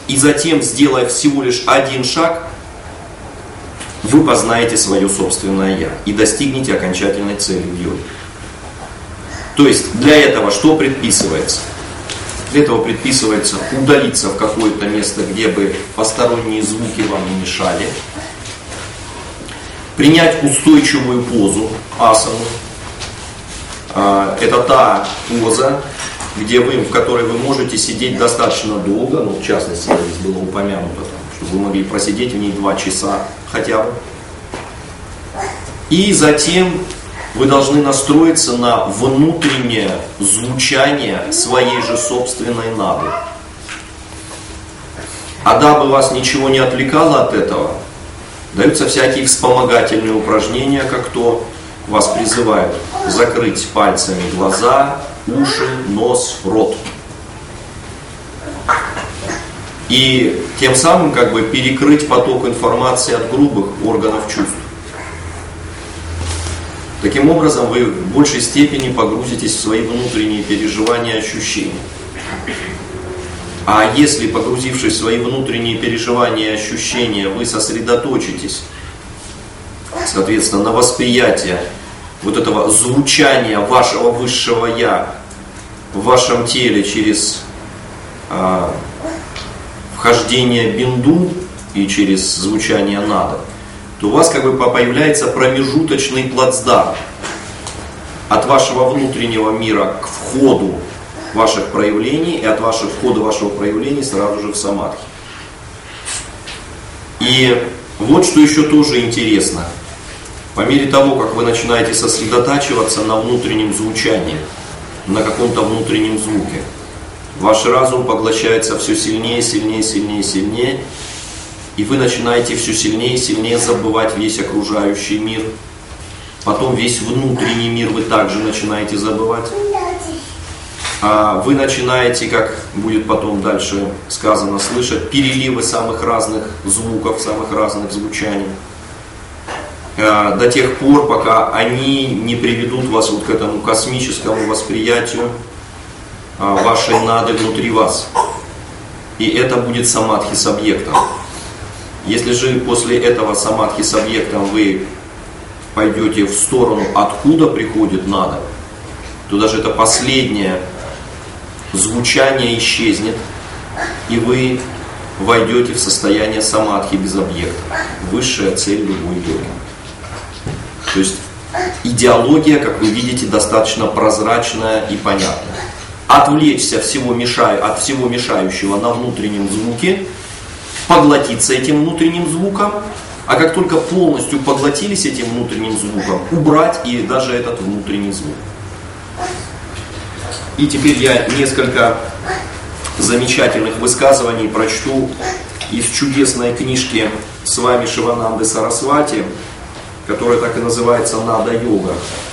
И затем, сделая всего лишь один шаг, вы познаете свое собственное «я» и достигнете окончательной цели в йоге. То есть для этого что предписывается? Для этого предписывается удалиться в какое-то место, где бы посторонние звуки вам не мешали, принять устойчивую позу, асану. Это та поза, где вы, в которой вы можете сидеть достаточно долго, ну, в частности, здесь было упомянуто, чтобы вы могли просидеть в ней два часа хотя бы. И затем вы должны настроиться на внутреннее звучание своей же собственной нады. А дабы вас ничего не отвлекало от этого, даются всякие вспомогательные упражнения, как то вас призывают закрыть пальцами глаза, уши, нос, рот. И тем самым как бы перекрыть поток информации от грубых органов чувств. Таким образом вы в большей степени погрузитесь в свои внутренние переживания и ощущения. А если, погрузившись в свои внутренние переживания и ощущения, вы сосредоточитесь, соответственно, на восприятие вот этого звучания вашего высшего «я» в вашем теле через а, вхождение бинду и через звучание нада, то у вас как бы появляется промежуточный плацдарм от вашего внутреннего мира к входу ваших проявлений и от вашего входа вашего проявления сразу же в самадхи. И вот что еще тоже интересно. По мере того, как вы начинаете сосредотачиваться на внутреннем звучании, на каком-то внутреннем звуке, ваш разум поглощается все сильнее, сильнее, сильнее, сильнее, и вы начинаете все сильнее и сильнее забывать весь окружающий мир. Потом весь внутренний мир вы также начинаете забывать. А вы начинаете, как будет потом дальше сказано, слышать переливы самых разных звуков, самых разных звучаний. До тех пор, пока они не приведут вас вот к этому космическому восприятию вашей нады внутри вас. И это будет самадхи с объектом. Если же после этого самадхи с объектом вы пойдете в сторону, откуда приходит нада, то даже это последнее звучание исчезнет, и вы войдете в состояние самадхи без объекта. Высшая цель любой йоги. То есть идеология, как вы видите, достаточно прозрачная и понятная. Отвлечься всего мешаю, от всего мешающего на внутреннем звуке, поглотиться этим внутренним звуком, а как только полностью поглотились этим внутренним звуком, убрать и даже этот внутренний звук. И теперь я несколько замечательных высказываний прочту из чудесной книжки Свами Шивананды Сарасвати, которая так и называется «Нада-йога».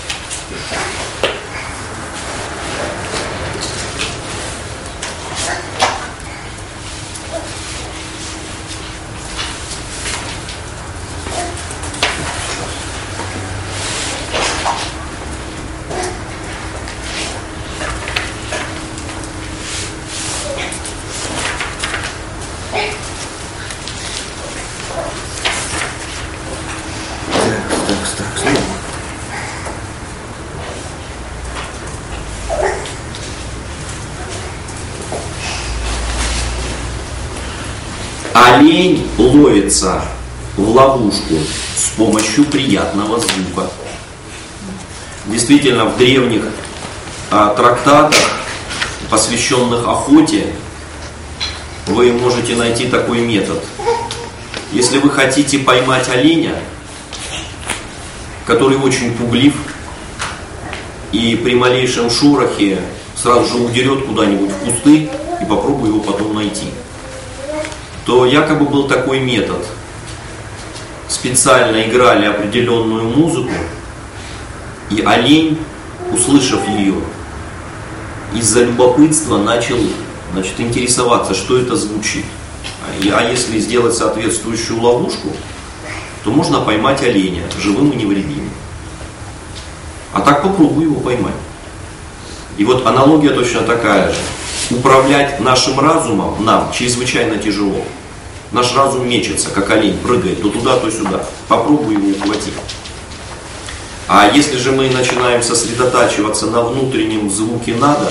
Олень ловится в ловушку с помощью приятного звука. Действительно, в древних а, трактатах, посвященных охоте, вы можете найти такой метод. Если вы хотите поймать оленя, который очень пуглив и при малейшем шорохе сразу же удерет куда-нибудь в кусты и попробуй его потом найти, то якобы был такой метод. Специально играли определенную музыку, и олень, услышав ее, из-за любопытства начал, значит, интересоваться, что это звучит. А если сделать соответствующую ловушку, то можно поймать оленя живым и невредимым. А так попробуй его поймать. И вот аналогия точно такая же. управлять нашим разумом нам чрезвычайно тяжело. Наш разум мечется, как олень, прыгает то туда, то сюда. Попробуй его ухватить. А если же мы начинаем сосредотачиваться на внутреннем звуке «надо»,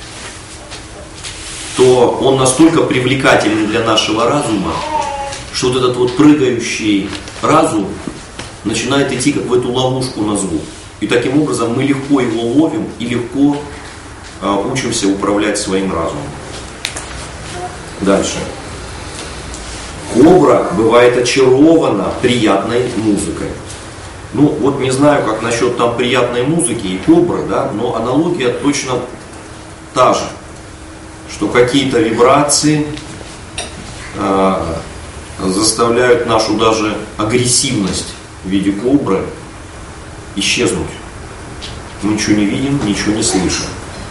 то он настолько привлекательный для нашего разума, что вот этот вот прыгающий разум начинает идти как в эту ловушку на звук. И таким образом мы легко его ловим и легко э, учимся управлять своим разумом. Дальше. Кобра бывает очарована приятной музыкой. Ну, вот не знаю, как насчет там приятной музыки и кобры, да, но аналогия точно та же. Что какие-то вибрации э, заставляют нашу даже агрессивность в виде кобры исчезнуть. Мы ничего не видим, ничего не слышим.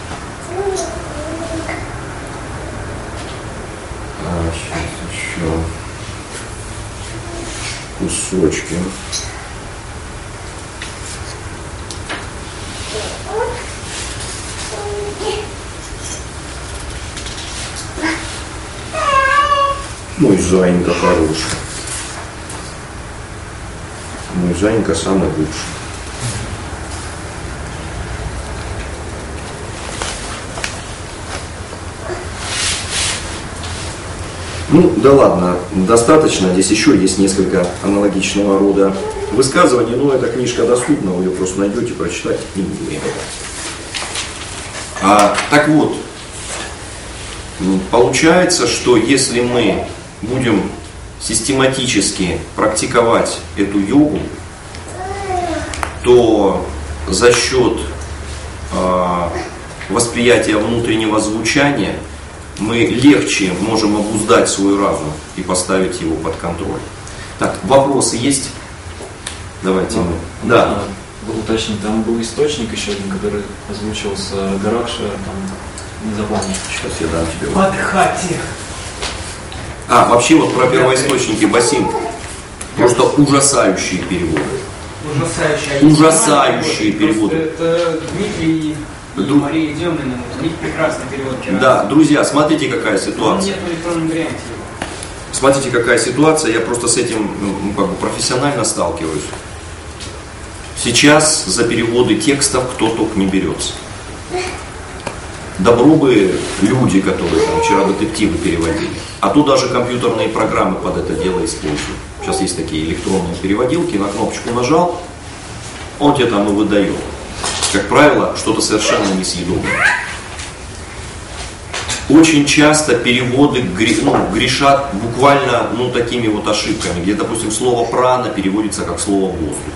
А, сейчас еще кусочки. Мой Занька хороший. Мой Занька самый лучший. Ну, да ладно, достаточно. Здесь еще есть несколько аналогичного рода высказываний, но эта книжка доступна, вы ее просто найдете, прочитать не время. А, так вот, получается, что если мы будем систематически практиковать эту йогу, то за счет э, восприятия внутреннего звучания мы легче можем обуздать свой разум и поставить его под контроль. Так, вопросы есть? Давайте ну, мы. Да. Был уточнить, там был источник еще один, который озвучивался Гаракша, там, не запомнил. Сейчас я дам тебе. Падхати. А, вообще вот про первоисточники Басим. Просто ужасающие переводы. Ужасающие. Ужасающие переводы. Это Дмитрий и Друг... Мария Демина. У них прекрасный перевод. Да, друзья, смотрите, какая ситуация. Нет в электронном варианте. Смотрите, какая ситуация. Я просто с этим ну, как бы профессионально сталкиваюсь. Сейчас за переводы текстов кто только не берется. Добро бы люди, которые там вчера детективы переводили. А то даже компьютерные программы под это дело используют. Сейчас есть такие электронные переводилки, на кнопочку нажал, он тебе там и выдает. Как правило, что-то совершенно несъедобное. Очень часто переводы ну, грешат буквально ну, такими вот ошибками, где, допустим, слово прана переводится как слово воздух.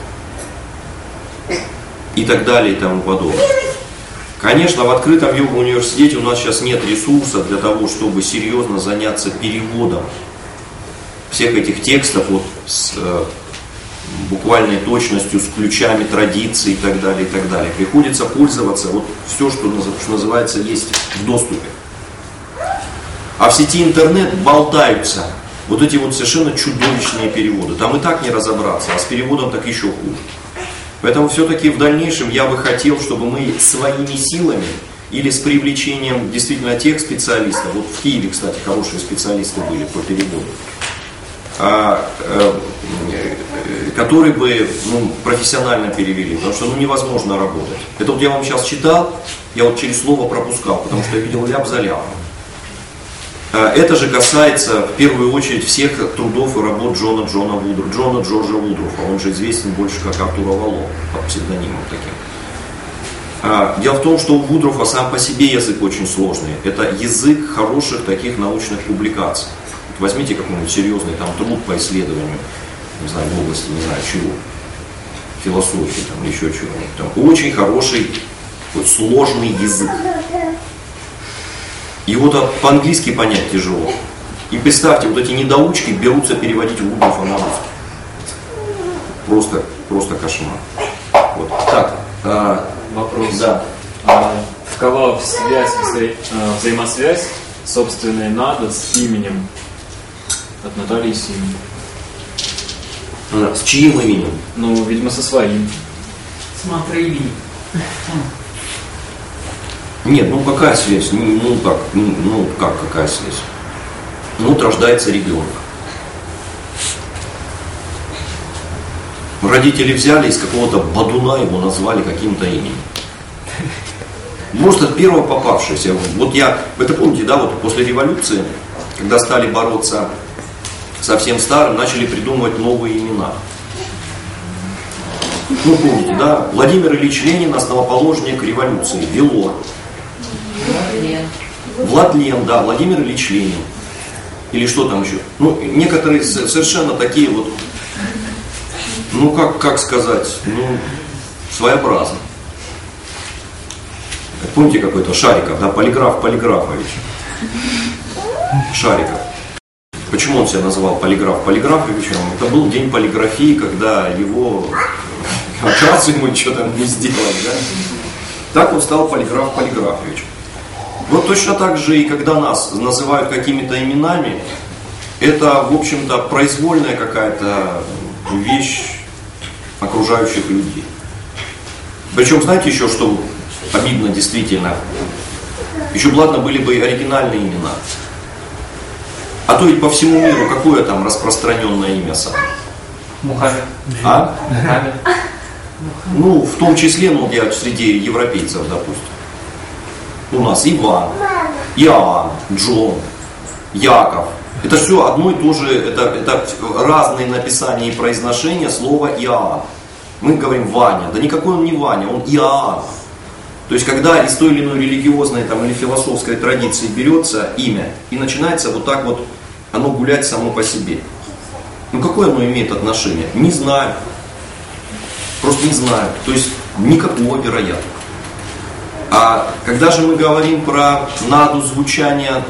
И так далее и тому подобное. Конечно, в открытом йога-университете у нас сейчас нет ресурса для того, чтобы серьезно заняться переводом всех этих текстов вот, с э, буквальной точностью, с ключами традиций и так далее, и так далее. Приходится пользоваться вот все, что, что называется, есть в доступе. А в сети интернет болтаются вот эти вот совершенно чудовищные переводы. Там и так не разобраться, а с переводом так еще хуже. Поэтому все-таки в дальнейшем я бы хотел, чтобы мы своими силами или с привлечением действительно тех специалистов, вот в Киеве, кстати, хорошие специалисты были по переводу, а, а, которые бы ну, профессионально перевели, потому что ну, невозможно работать. Это вот я вам сейчас читал, я вот через слово пропускал, потому что я видел ляп за ляпом. Это же касается в первую очередь всех трудов и работ Джона Джона Вудруфа, Джона Джорджа Вудруфа. Он же известен больше как Артур Авалон, под псевдонимом таким. Дело в том, что у Вудруфа сам по себе язык очень сложный. Это язык хороших таких научных публикаций. Вот возьмите какой-нибудь серьезный там труд по исследованию, не знаю, в области, не знаю, чего, философии там, или еще чего-нибудь. Там очень хороший, вот, сложный язык. Его по-английски понять тяжело. И представьте, вот эти недоучки берутся переводить Вудруфа на русский. Просто, просто кошмар. Вот. Так, а, вопрос. Да. А, какова связь, вза... а, взаимосвязь собственной надо с именем от Натальи Симон? А, с чьим именем? Ну, видимо, со своим. Смотри имени. Нет, ну какая связь? Ну, ну как, ну, ну как, какая связь? Ну вот рождается ребенок. Родители взяли из какого-то бадуна, его назвали каким-то именем. Просто первого попавшегося. Вот я, вы это помните, да, вот после революции, когда стали бороться со всем старым, начали придумывать новые имена. Ну, помните, да, Владимир Ильич Ленин, основоположник революции, Велор. Владлен. Владлен, да, Владимир Ильич Ленин. Или что там еще? Ну, некоторые совершенно такие вот, ну, как, как сказать, ну, своеобразно. Помните какой-то Шариков, да, Полиграф Полиграфович. Шариков. Почему он себя называл Полиграф Полиграфовичем? Это был день полиграфии, когда его, оказывается, ему что-то не сделали, да? Так он стал Полиграф Полиграфович. Вот точно так же и когда нас называют какими-то именами, это, в общем-то, произвольная какая-то вещь окружающих людей. Причем, знаете еще, что обидно действительно? Еще бы ладно были бы оригинальные имена. А то ведь по всему миру какое там распространенное имя сам? Мухаммед. А? Мухаммед. Ну, в том числе, ну, я среди европейцев, допустим. У нас Иван, Иоанн, Джон, Яков. Это все одно и то же, это, это разные написания и произношения слова Иоанн. Мы говорим Ваня, да никакой он не Ваня, он Иоанн. То есть, когда из той или иной религиозной там, или философской традиции берется имя и начинается вот так вот оно гулять само по себе. Ну, какое оно имеет отношение? Не знаю. Просто не знаю. То есть, никакого, вероятно. А когда же мы говорим про наду звучания,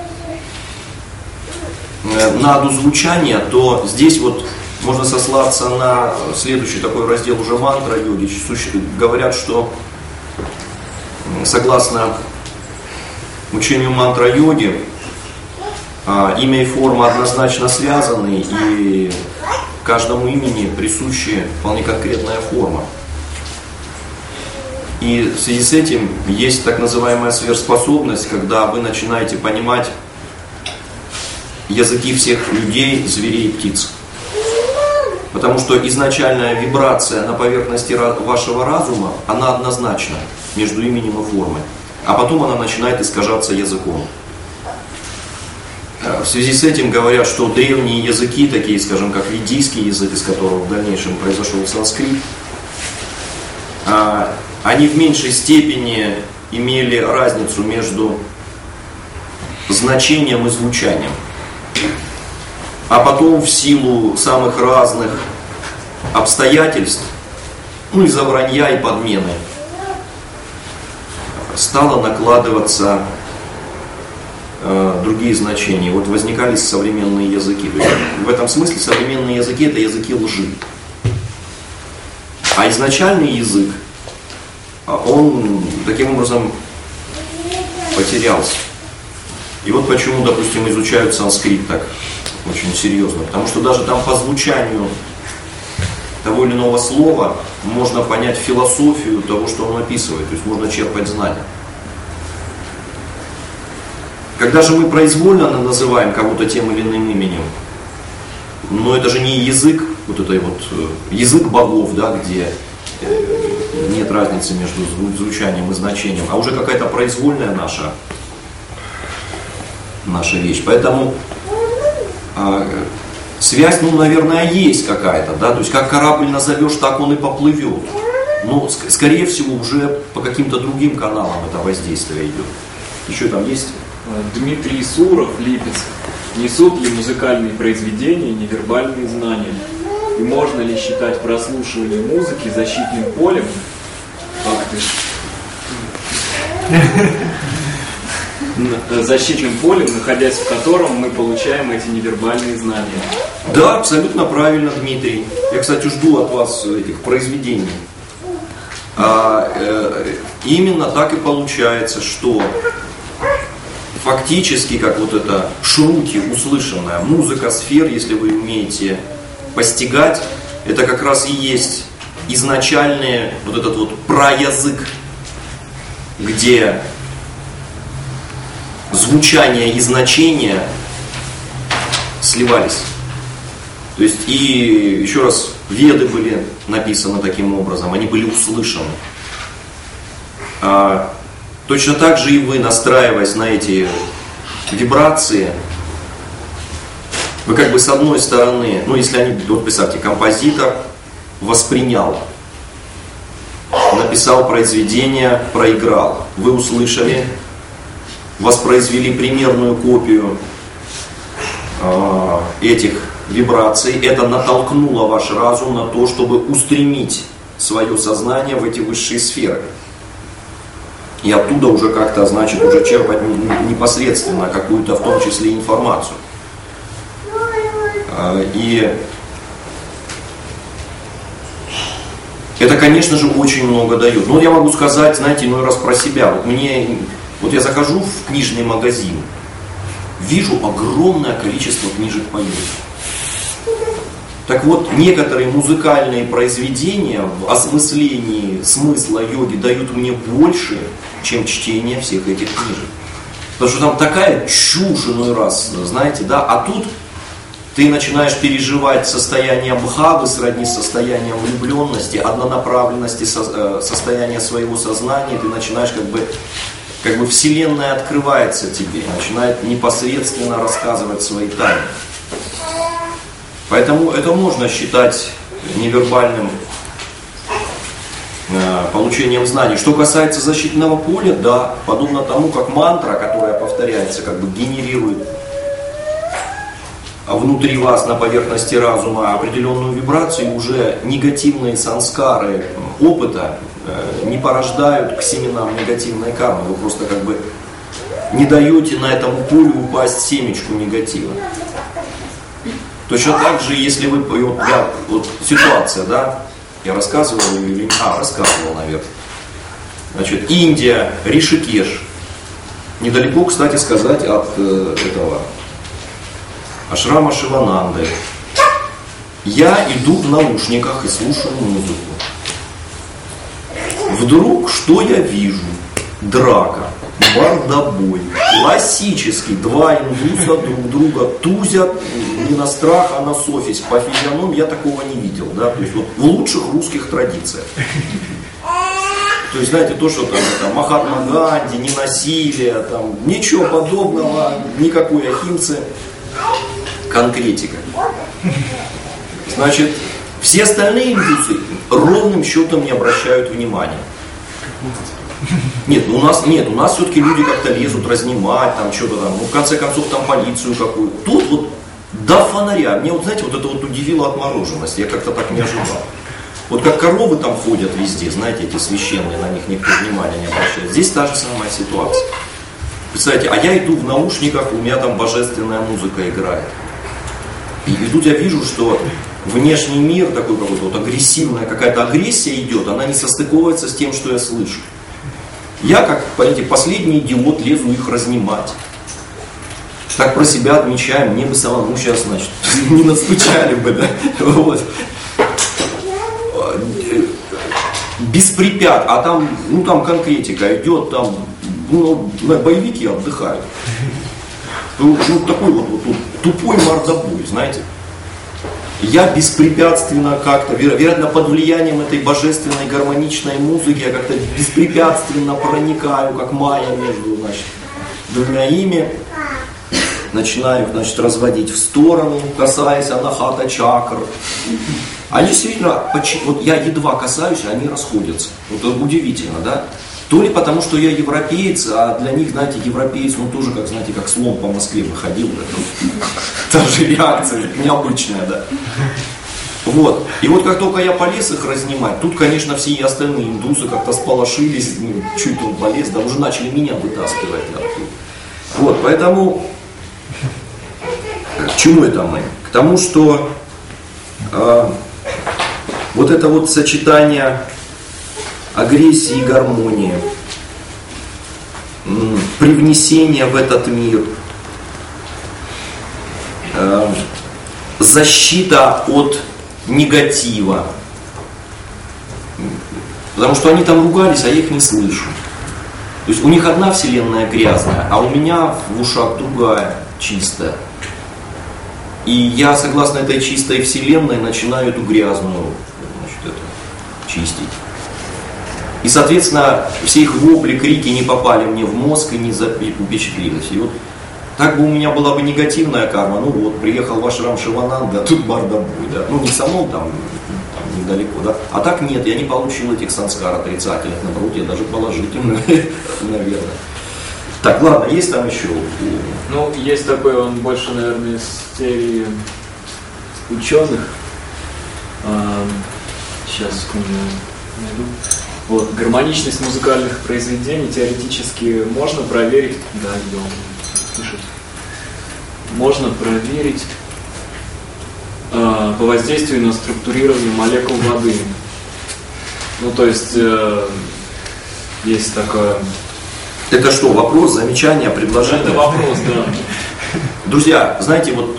э, наду звучания, то здесь вот можно сослаться на следующий такой раздел уже мантра йоги. Говорят, что согласно учению мантра йоги, э, имя и форма однозначно связаны, и каждому имени присуща вполне конкретная форма. И в связи с этим есть так называемая сверхспособность, когда вы начинаете понимать языки всех людей, зверей и птиц. Потому что изначальная вибрация на поверхности вашего разума, она однозначна между именем и формой. А потом она начинает искажаться языком. В связи с этим говорят, что древние языки, такие, скажем, как ведийский язык, из которого в дальнейшем произошел санскрит, они в меньшей степени имели разницу между значением и звучанием. А потом в силу самых разных обстоятельств, ну из-за вранья и подмены, стало накладываться э, другие значения. Вот возникали современные языки. То есть, в этом смысле современные языки — это языки лжи. А изначальный язык, он таким образом потерялся. И вот почему, допустим, изучают санскрит так очень серьезно. Потому что даже там по звучанию того или иного слова можно понять философию того, что он описывает. То есть можно черпать знания. Когда же мы произвольно называем кого-то тем или иным именем, но это же не язык, вот это вот язык богов, да, где нет разницы между звучанием и значением, а уже какая-то произвольная наша, наша вещь. Поэтому э, связь, ну, наверное, есть какая-то, да, то есть как корабль назовешь, так он и поплывет. Но, ск- скорее всего, уже по каким-то другим каналам это воздействие идет. Еще там есть? Дмитрий Суров, Липецк. Несут ли музыкальные произведения невербальные знания? И можно ли считать прослушивание музыки защитным полем? Защитным полем, находясь в котором мы получаем эти невербальные знания. Да, абсолютно правильно, Дмитрий. Я, кстати, жду от вас этих произведений. А, э, именно так и получается, что фактически, как вот это шрути, услышанная музыка сфер, если вы умеете постигать, это как раз и есть изначальный вот этот вот праязык, где звучание и значение сливались. То есть, и еще раз, веды были написаны таким образом, они были услышаны. А, точно так же и вы, настраиваясь на эти вибрации, вы как бы с одной стороны, ну если они, вот представьте, композитор воспринял, написал произведение, проиграл, вы услышали, воспроизвели примерную копию э, этих вибраций, это натолкнуло ваш разум на то, чтобы устремить свое сознание в эти высшие сферы. И оттуда уже как-то, значит, уже черпать непосредственно какую-то, в том числе, информацию. И это, конечно же, очень много дает. Но я могу сказать, знаете, иной раз про себя. Вот мне, вот я захожу в книжный магазин, вижу огромное количество книжек по йоге. Так вот, некоторые музыкальные произведения в осмыслении смысла йоги дают мне больше, чем чтение всех этих книжек. Потому что там такая чушь иной раз, знаете, да, а тут ты начинаешь переживать состояние бхавы сродни состоянием влюбленности, однонаправленности со, состояния своего сознания, ты начинаешь как бы, как бы вселенная открывается тебе, начинает непосредственно рассказывать свои тайны. Поэтому это можно считать невербальным э, получением знаний. Что касается защитного поля, да, подобно тому, как мантра, которая повторяется, как бы генерирует внутри вас на поверхности разума определенную вибрацию, уже негативные санскары опыта э, не порождают к семенам негативной кармы. Вы просто как бы не даете на этому полю упасть семечку негатива. Точно так же, если вы, вот, я, вот ситуация, да, я рассказывал или а, рассказывал, наверное. Значит, Индия, Ришикеш, недалеко, кстати сказать, от э, этого ашрама Шивананды. Я иду в наушниках и слушаю музыку. Вдруг, что я вижу? Драка, бардобой, классический, два индуса друг друга тузят не на страх, а на совесть. По физиономии я такого не видел, да, то есть вот в лучших русских традициях. То есть, знаете, то, что там это, Махатма Ганди, не насилие, там, ничего подобного, никакой ахимсы, конкретика. Значит, все остальные индусы ровным счетом не обращают внимания. Нет, ну у нас нет, у нас все-таки люди как-то лезут разнимать, там что-то там, ну в конце концов там полицию какую. Тут вот до фонаря. Мне вот, знаете, вот это вот удивило отмороженность, я как-то так не ожидал. Вот как коровы там ходят везде, знаете, эти священные, на них никто внимания не обращает. Здесь та же самая ситуация. Представляете, а я иду в наушниках, у меня там божественная музыка играет. И, и тут я вижу, что внешний мир такой какой-то вот агрессивная, какая-то агрессия идет, она не состыковывается с тем, что я слышу. Я, как, понимаете, последний идиот, лезу их разнимать. Так про себя отмечаем, мне бы самому сейчас, значит, не настучали бы, да, вот. Беспрепят, а там, ну там конкретика идет, там, ну, боевики отдыхают. Ну, ну такой вот, вот, вот тупой мордобой, знаете. Я беспрепятственно как-то, вероятно, под влиянием этой божественной гармоничной музыки, я как-то беспрепятственно проникаю, как Майя между, значит, двумя ими. Начинаю, значит, разводить в сторону, касаясь анахата чакр. Они действительно, вот я едва касаюсь, они расходятся. Вот это удивительно, да? То ли потому, что я европеец, а для них, знаете, европеец, ну тоже, как, знаете, как слон по Москве выходил. Та же реакция, необычная, да. Вот. И вот как только я полез их разнимать, тут, конечно, все остальные индусы как-то сполошились, ну, чуть он полез, да уже начали меня вытаскивать оттуда. Вот, поэтому, к чему это мы? К тому, что э, вот это вот сочетание агрессии и гармонии, привнесение в этот мир, э, защита от негатива. Потому что они там ругались, а я их не слышу. То есть у них одна вселенная грязная, а у меня в ушах другая, чистая. И я, согласно этой чистой вселенной, начинаю эту грязную, значит, это, чистить. И, соответственно, все их вопли, крики не попали мне в мозг и не запечатлились. И вот так бы у меня была бы негативная карма, ну вот, приехал ваш Рам Шивананда, тут бардабуй, да, ну не само там, там недалеко, да, а так нет, я не получил этих санскар отрицательных, наоборот, я даже положительных, наверное. Так, ладно, есть там еще? Ну, есть такой, он больше, наверное, из серии ученых. А, сейчас, секунду, найду. Вот, гармоничность музыкальных произведений теоретически можно проверить. Да, идем. Пишет. Можно проверить э, по воздействию на структурирование молекул воды. Ну, то есть, э, есть такое... Это что, вопрос, замечание, предложение? Это вопрос, да. Друзья, знаете, вот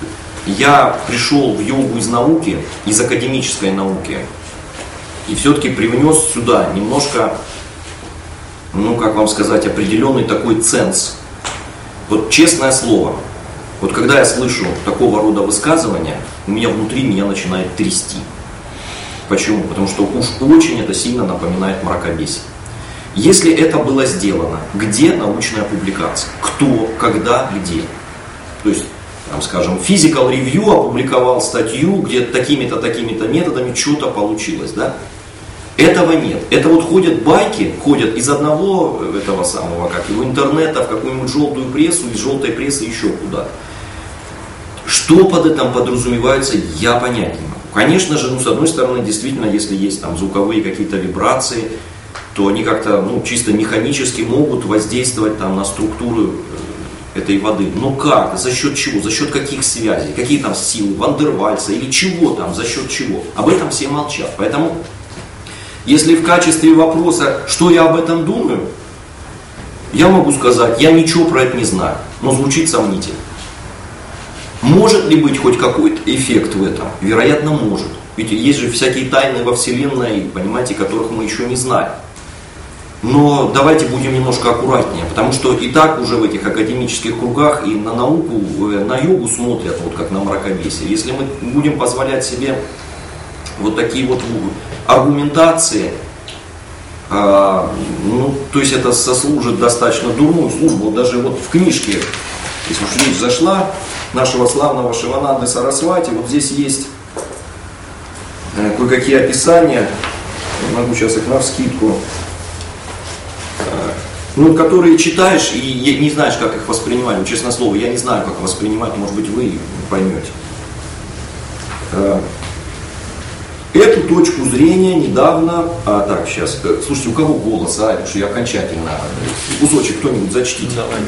я пришел в йогу из науки, из академической науки, и все-таки привнес сюда немножко, ну, как вам сказать, определенный такой ценз. Вот честное слово, вот когда я слышу такого рода высказывания, у меня внутри меня начинает трясти. Почему? Потому что уж очень это сильно напоминает мракобесие. Если это было сделано, где научная публикация? Кто, когда, где? То есть, там, скажем, Physical Review опубликовал статью, где такими-то, такими-то методами что-то получилось, да? Этого нет. Это вот ходят байки, ходят из одного этого самого, как его, интернета в какую-нибудь желтую прессу, из желтой прессы еще куда-то. Что под этим подразумевается, я понять не могу. Конечно же, ну, с одной стороны, действительно, если есть там звуковые какие-то вибрации, то они как-то, ну, чисто механически могут воздействовать там на структуру этой воды. Но как? За счет чего? За счет каких связей? Какие там силы? Вандервальса или чего там? За счет чего? Об этом все молчат. Поэтому, если в качестве вопроса, что я об этом думаю, я могу сказать, я ничего про это не знаю. Но звучит сомнительно. Может ли быть хоть какой-то эффект в этом? Вероятно, может. Ведь есть же всякие тайны во Вселенной, понимаете, которых мы еще не знаем. Но давайте будем немножко аккуратнее, потому что и так уже в этих академических кругах и на науку, на йогу смотрят вот как на мракобесие. Если мы будем позволять себе вот такие вот аргументации, а, ну, то есть это сослужит достаточно дурную службу. Вот даже вот в книжке, если уж речь зашла, нашего славного Шивананды Сарасвати, вот здесь есть кое-какие описания, я могу сейчас их навскидку, ну, которые читаешь и не знаешь, как их воспринимать. Ну, честное слово, я не знаю, как воспринимать, может быть, вы поймете. Эту точку зрения недавно... А, так, сейчас. Слушайте, у кого голос, а? Потому что я окончательно... Кусочек кто-нибудь зачтите. Давайте.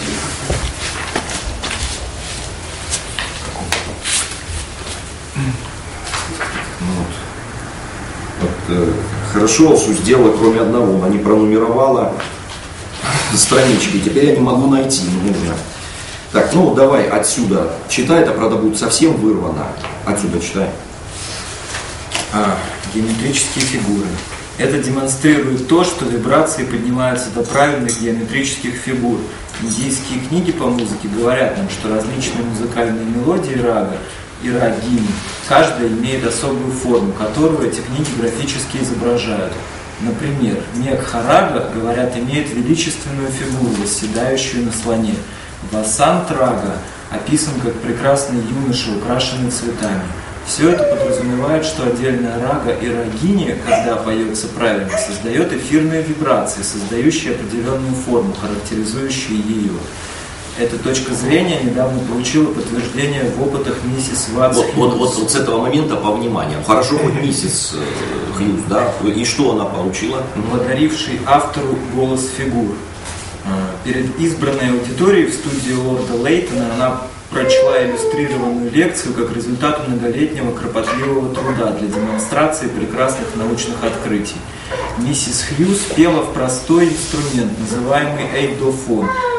Вот. Вот, хорошо, что сделала, кроме одного. Она не пронумеровала странички. Теперь я не могу найти. Нужно. Так, ну давай отсюда читай. Это, правда, будет совсем вырвано. Отсюда читай. А, геометрические фигуры. Это демонстрирует то, что вибрации поднимаются до правильных геометрических фигур. Индийские книги по музыке говорят нам, что различные музыкальные мелодии рага и рагини, каждая имеет особую форму, которую эти книги графически изображают. Например, Мегха-рага, говорят, имеет величественную фигуру, восседающую на слоне. Васант-рага описан как прекрасный юноша, украшенный цветами. Все это подразумевает, что отдельная рага и рагини, когда поется правильно, создает эфирные вибрации, создающие определенную форму, характеризующую ее. Эта точка зрения недавно получила подтверждение в опытах миссис Ватс вот, вот, вот, вот с этого момента по вниманию. Хорошо, хоть миссис э, Хьюз, да? И что она получила? Подаривший автору голос фигур. Перед избранной аудиторией в студии лорда Лейтона она прочла иллюстрированную лекцию как результат многолетнего кропотливого труда для демонстрации прекрасных научных открытий. Миссис Хьюз пела в простой инструмент, называемый эйдофон,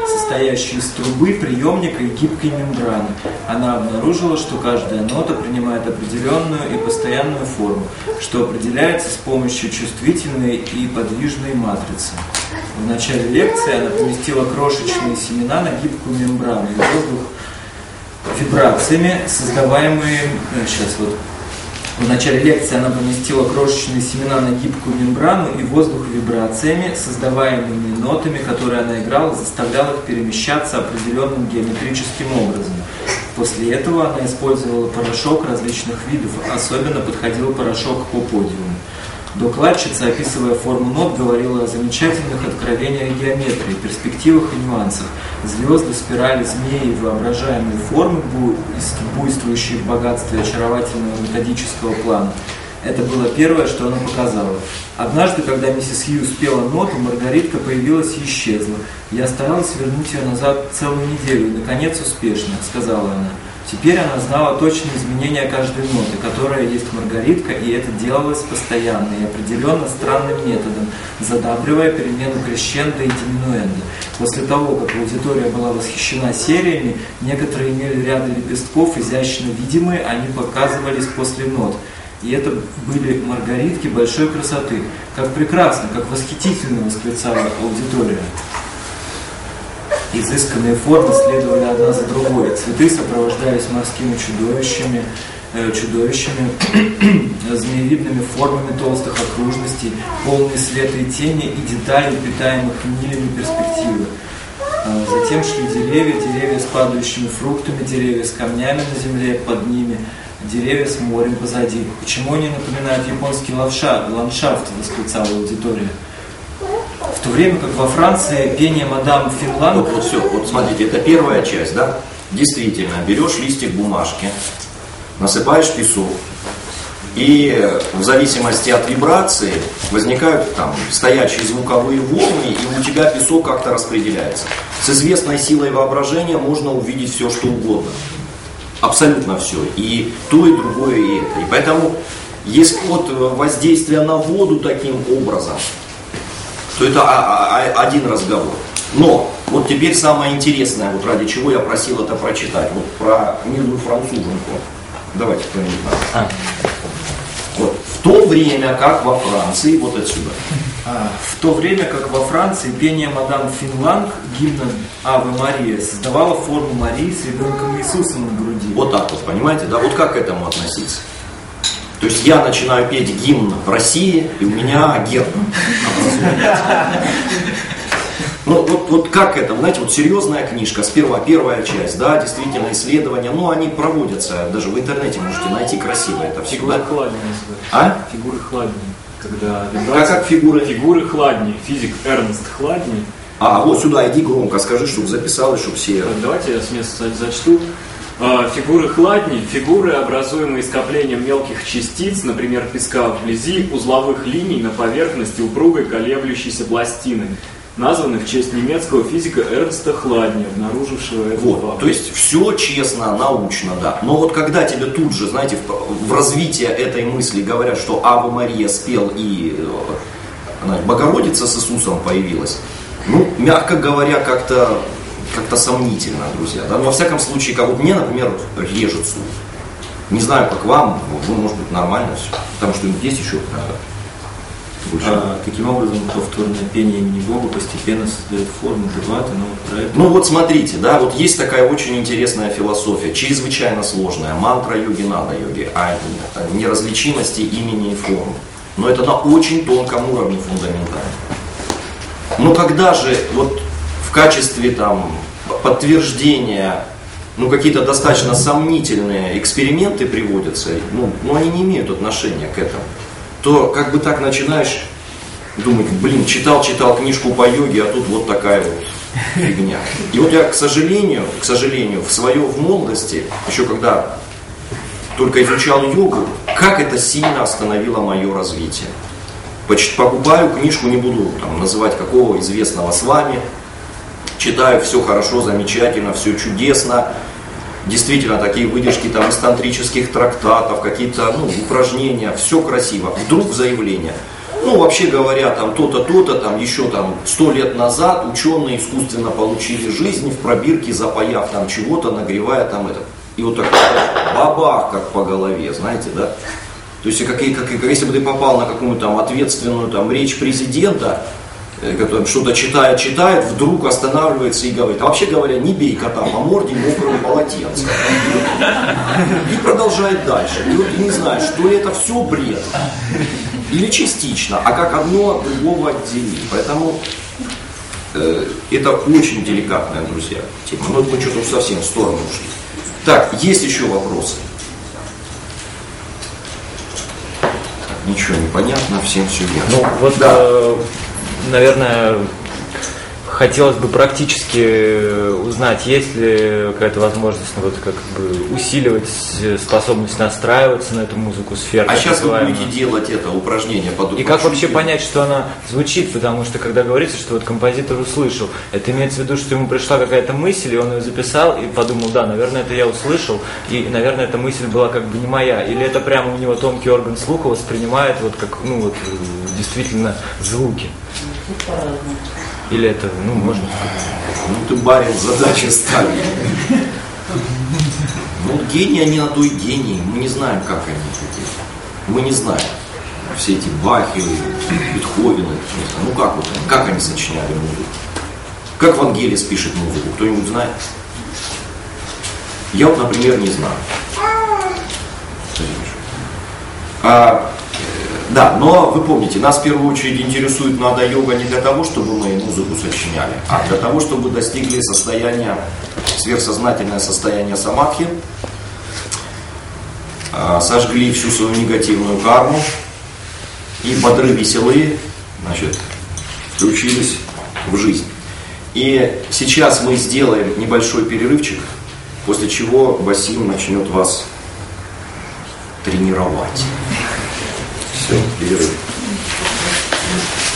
состоящей из трубы, приемника и гибкой мембраны. Она обнаружила, что каждая нота принимает определенную и постоянную форму, что определяется с помощью чувствительной и подвижной матрицы. В начале лекции она поместила крошечные семена на гибкую мембрану, и воздух вибрациями, создаваемые... Сейчас вот... В начале лекции она поместила крошечные семена на гибкую мембрану, и воздух вибрациями, создаваемыми нотами, которые она играла, заставлял их перемещаться определенным геометрическим образом. После этого она использовала порошок различных видов, особенно подходил порошок по подиуму. Докладчица, описывая форму нот, говорила о замечательных откровениях геометрии, перспективах и нюансах. Звезды, спирали, змеи, воображаемые формы, буйствующие в богатстве очаровательного методического плана. Это было первое, что она показала. Однажды, когда миссис Хью спела ноту, Маргаритка появилась и исчезла. Я старалась вернуть ее назад целую неделю, и, наконец, успешно, сказала она. Теперь она знала точные изменения каждой ноты, которая есть Маргаритка, и это делалось постоянно и определенно странным методом, задабривая перемену крещендо и диминуэндо. После того, как аудитория была восхищена сериями, некоторые имели ряды лепестков, изящно видимые, они показывались после нот. И это были маргаритки большой красоты. Как прекрасно, как восхитительно, восклицала аудитория. Изысканные формы следовали одна за другой. Цветы сопровождались морскими чудовищами, э, чудовищами, змеевидными формами толстых окружностей, полные света и тени и деталей, питаемых нилями перспективы. А затем шли деревья, деревья с падающими фруктами, деревья с камнями на земле под ними, деревья с морем позади. Почему они напоминают японский ландшафт, ландшафт, восклицала аудитория. В то время как во Франции пение мадам Финланд... Вот, вот все, вот смотрите, это первая часть, да? Действительно, берешь листик бумажки, насыпаешь песок, и в зависимости от вибрации возникают там стоячие звуковые волны, и у тебя песок как-то распределяется. С известной силой воображения можно увидеть все, что угодно. Абсолютно все. И то, и другое, и это. И поэтому, если вот воздействие на воду таким образом, то это один разговор. Но вот теперь самое интересное, вот ради чего я просил это прочитать, вот про милую француженку. Давайте кто-нибудь. А. Вот. В то время, как во Франции, вот отсюда. А, в то время, как во Франции пение мадам Финланд, гимна Аве Мария, создавало форму Марии с ребенком Иисусом на груди. Вот так вот, понимаете, да? Вот как к этому относиться? То есть я начинаю петь гимн в России, и у меня герб. Ну вот, вот как это, знаете, вот серьезная книжка, сперва первая часть, да, действительно исследования, но они проводятся, даже в интернете можете найти красиво это всегда. Фигуры хладнее. А? Фигуры хладнее. Когда как, как фигуры? Фигуры хладнее. Физик Эрнст Хладней. А, вот сюда иди громко, скажи, чтобы записалось, чтобы все... Так, давайте я с места зачту. Фигуры хладней, фигуры, образуемые скоплением мелких частиц, например, песка вблизи узловых линий на поверхности упругой колеблющейся пластины, названы в честь немецкого физика Эрнста Хладня, обнаружившего это. Вот, то есть все честно, научно, да. Но вот когда тебе тут же, знаете, в, в развитии этой мысли говорят, что Ава Мария спел и она, Богородица с Иисусом появилась, ну, мягко говоря, как-то как-то сомнительно, друзья. Да? Но во всяком случае, как вот мне, например, режет слух. Не знаю, как вам, вы, может быть, нормально все. Потому что есть еще А, таким образом, повторное пение имени Бога постепенно создает форму дебата, но вот про это... Ну вот смотрите, да, вот есть такая очень интересная философия, чрезвычайно сложная, мантра йоги, нада йоги, а неразличимости имени и формы. Но это на очень тонком уровне фундаментально. Но когда же вот в качестве там подтверждения, ну какие-то достаточно сомнительные эксперименты приводятся, ну, ну они не имеют отношения к этому, то как бы так начинаешь думать, блин, читал-читал книжку по йоге, а тут вот такая вот фигня. И вот я, к сожалению, к сожалению, в свое в молодости, еще когда только изучал йогу, как это сильно остановило мое развитие. Покупаю книжку, не буду там называть какого известного с вами, читаю, все хорошо, замечательно, все чудесно. Действительно, такие выдержки там из тантрических трактатов, какие-то ну, упражнения, все красиво. Вдруг заявление. Ну, вообще говоря, там то-то, то-то, там еще там сто лет назад ученые искусственно получили жизнь в пробирке, запаяв там чего-то, нагревая там это. И вот так бабах, как по голове, знаете, да? То есть, как, как, как, если бы ты попал на какую-то там ответственную там речь президента, который что-то читает, читает, вдруг останавливается и говорит: а вообще говоря, не бей кота по морде мокрым полотенцем. И продолжает дальше. И вот ты не знаешь, что это все бред. Или частично, а как одно от другого отделить. Поэтому э, это очень деликатная, друзья, тема. Но мы что-то уж совсем в сторону ушли. Так, есть еще вопросы? Ничего не понятно, всем все ясно. Ну, вот, да. э, наверное, хотелось бы практически узнать, есть ли какая-то возможность, ну, вот, как бы усиливать способность настраиваться на эту музыку сфер. А сейчас вы будете делать это упражнение под И как вообще понять, что она звучит, потому что когда говорится, что вот композитор услышал, это имеется в виду, что ему пришла какая-то мысль, и он ее записал и подумал: да, наверное, это я услышал, и, наверное, эта мысль была как бы не моя. Или это прямо у него тонкий орган слуха воспринимает вот как, ну вот, действительно звуки. Или это, ну, можно сказать. Ну, ты, барин, задачи ставишь. Ну, гении, они на то и гении. Мы не знаем, как они хотели. Мы не знаем. Все эти Бахи, Бетховены. Ну, как вот, как они сочиняли музыку? Как Вангелис пишет музыку? Кто-нибудь знает? Я вот, например, не знаю. А, да, но вы помните, нас в первую очередь интересует нада-йога не для того, чтобы мы музыку сочиняли, а для того, чтобы достигли состояния, сверхсознательное состояние самадхи, сожгли всю свою негативную карму и бодры, веселые, значит, включились в жизнь. И сейчас мы сделаем небольшой перерывчик, после чего Басим начнет вас тренировать. Все, перерыв.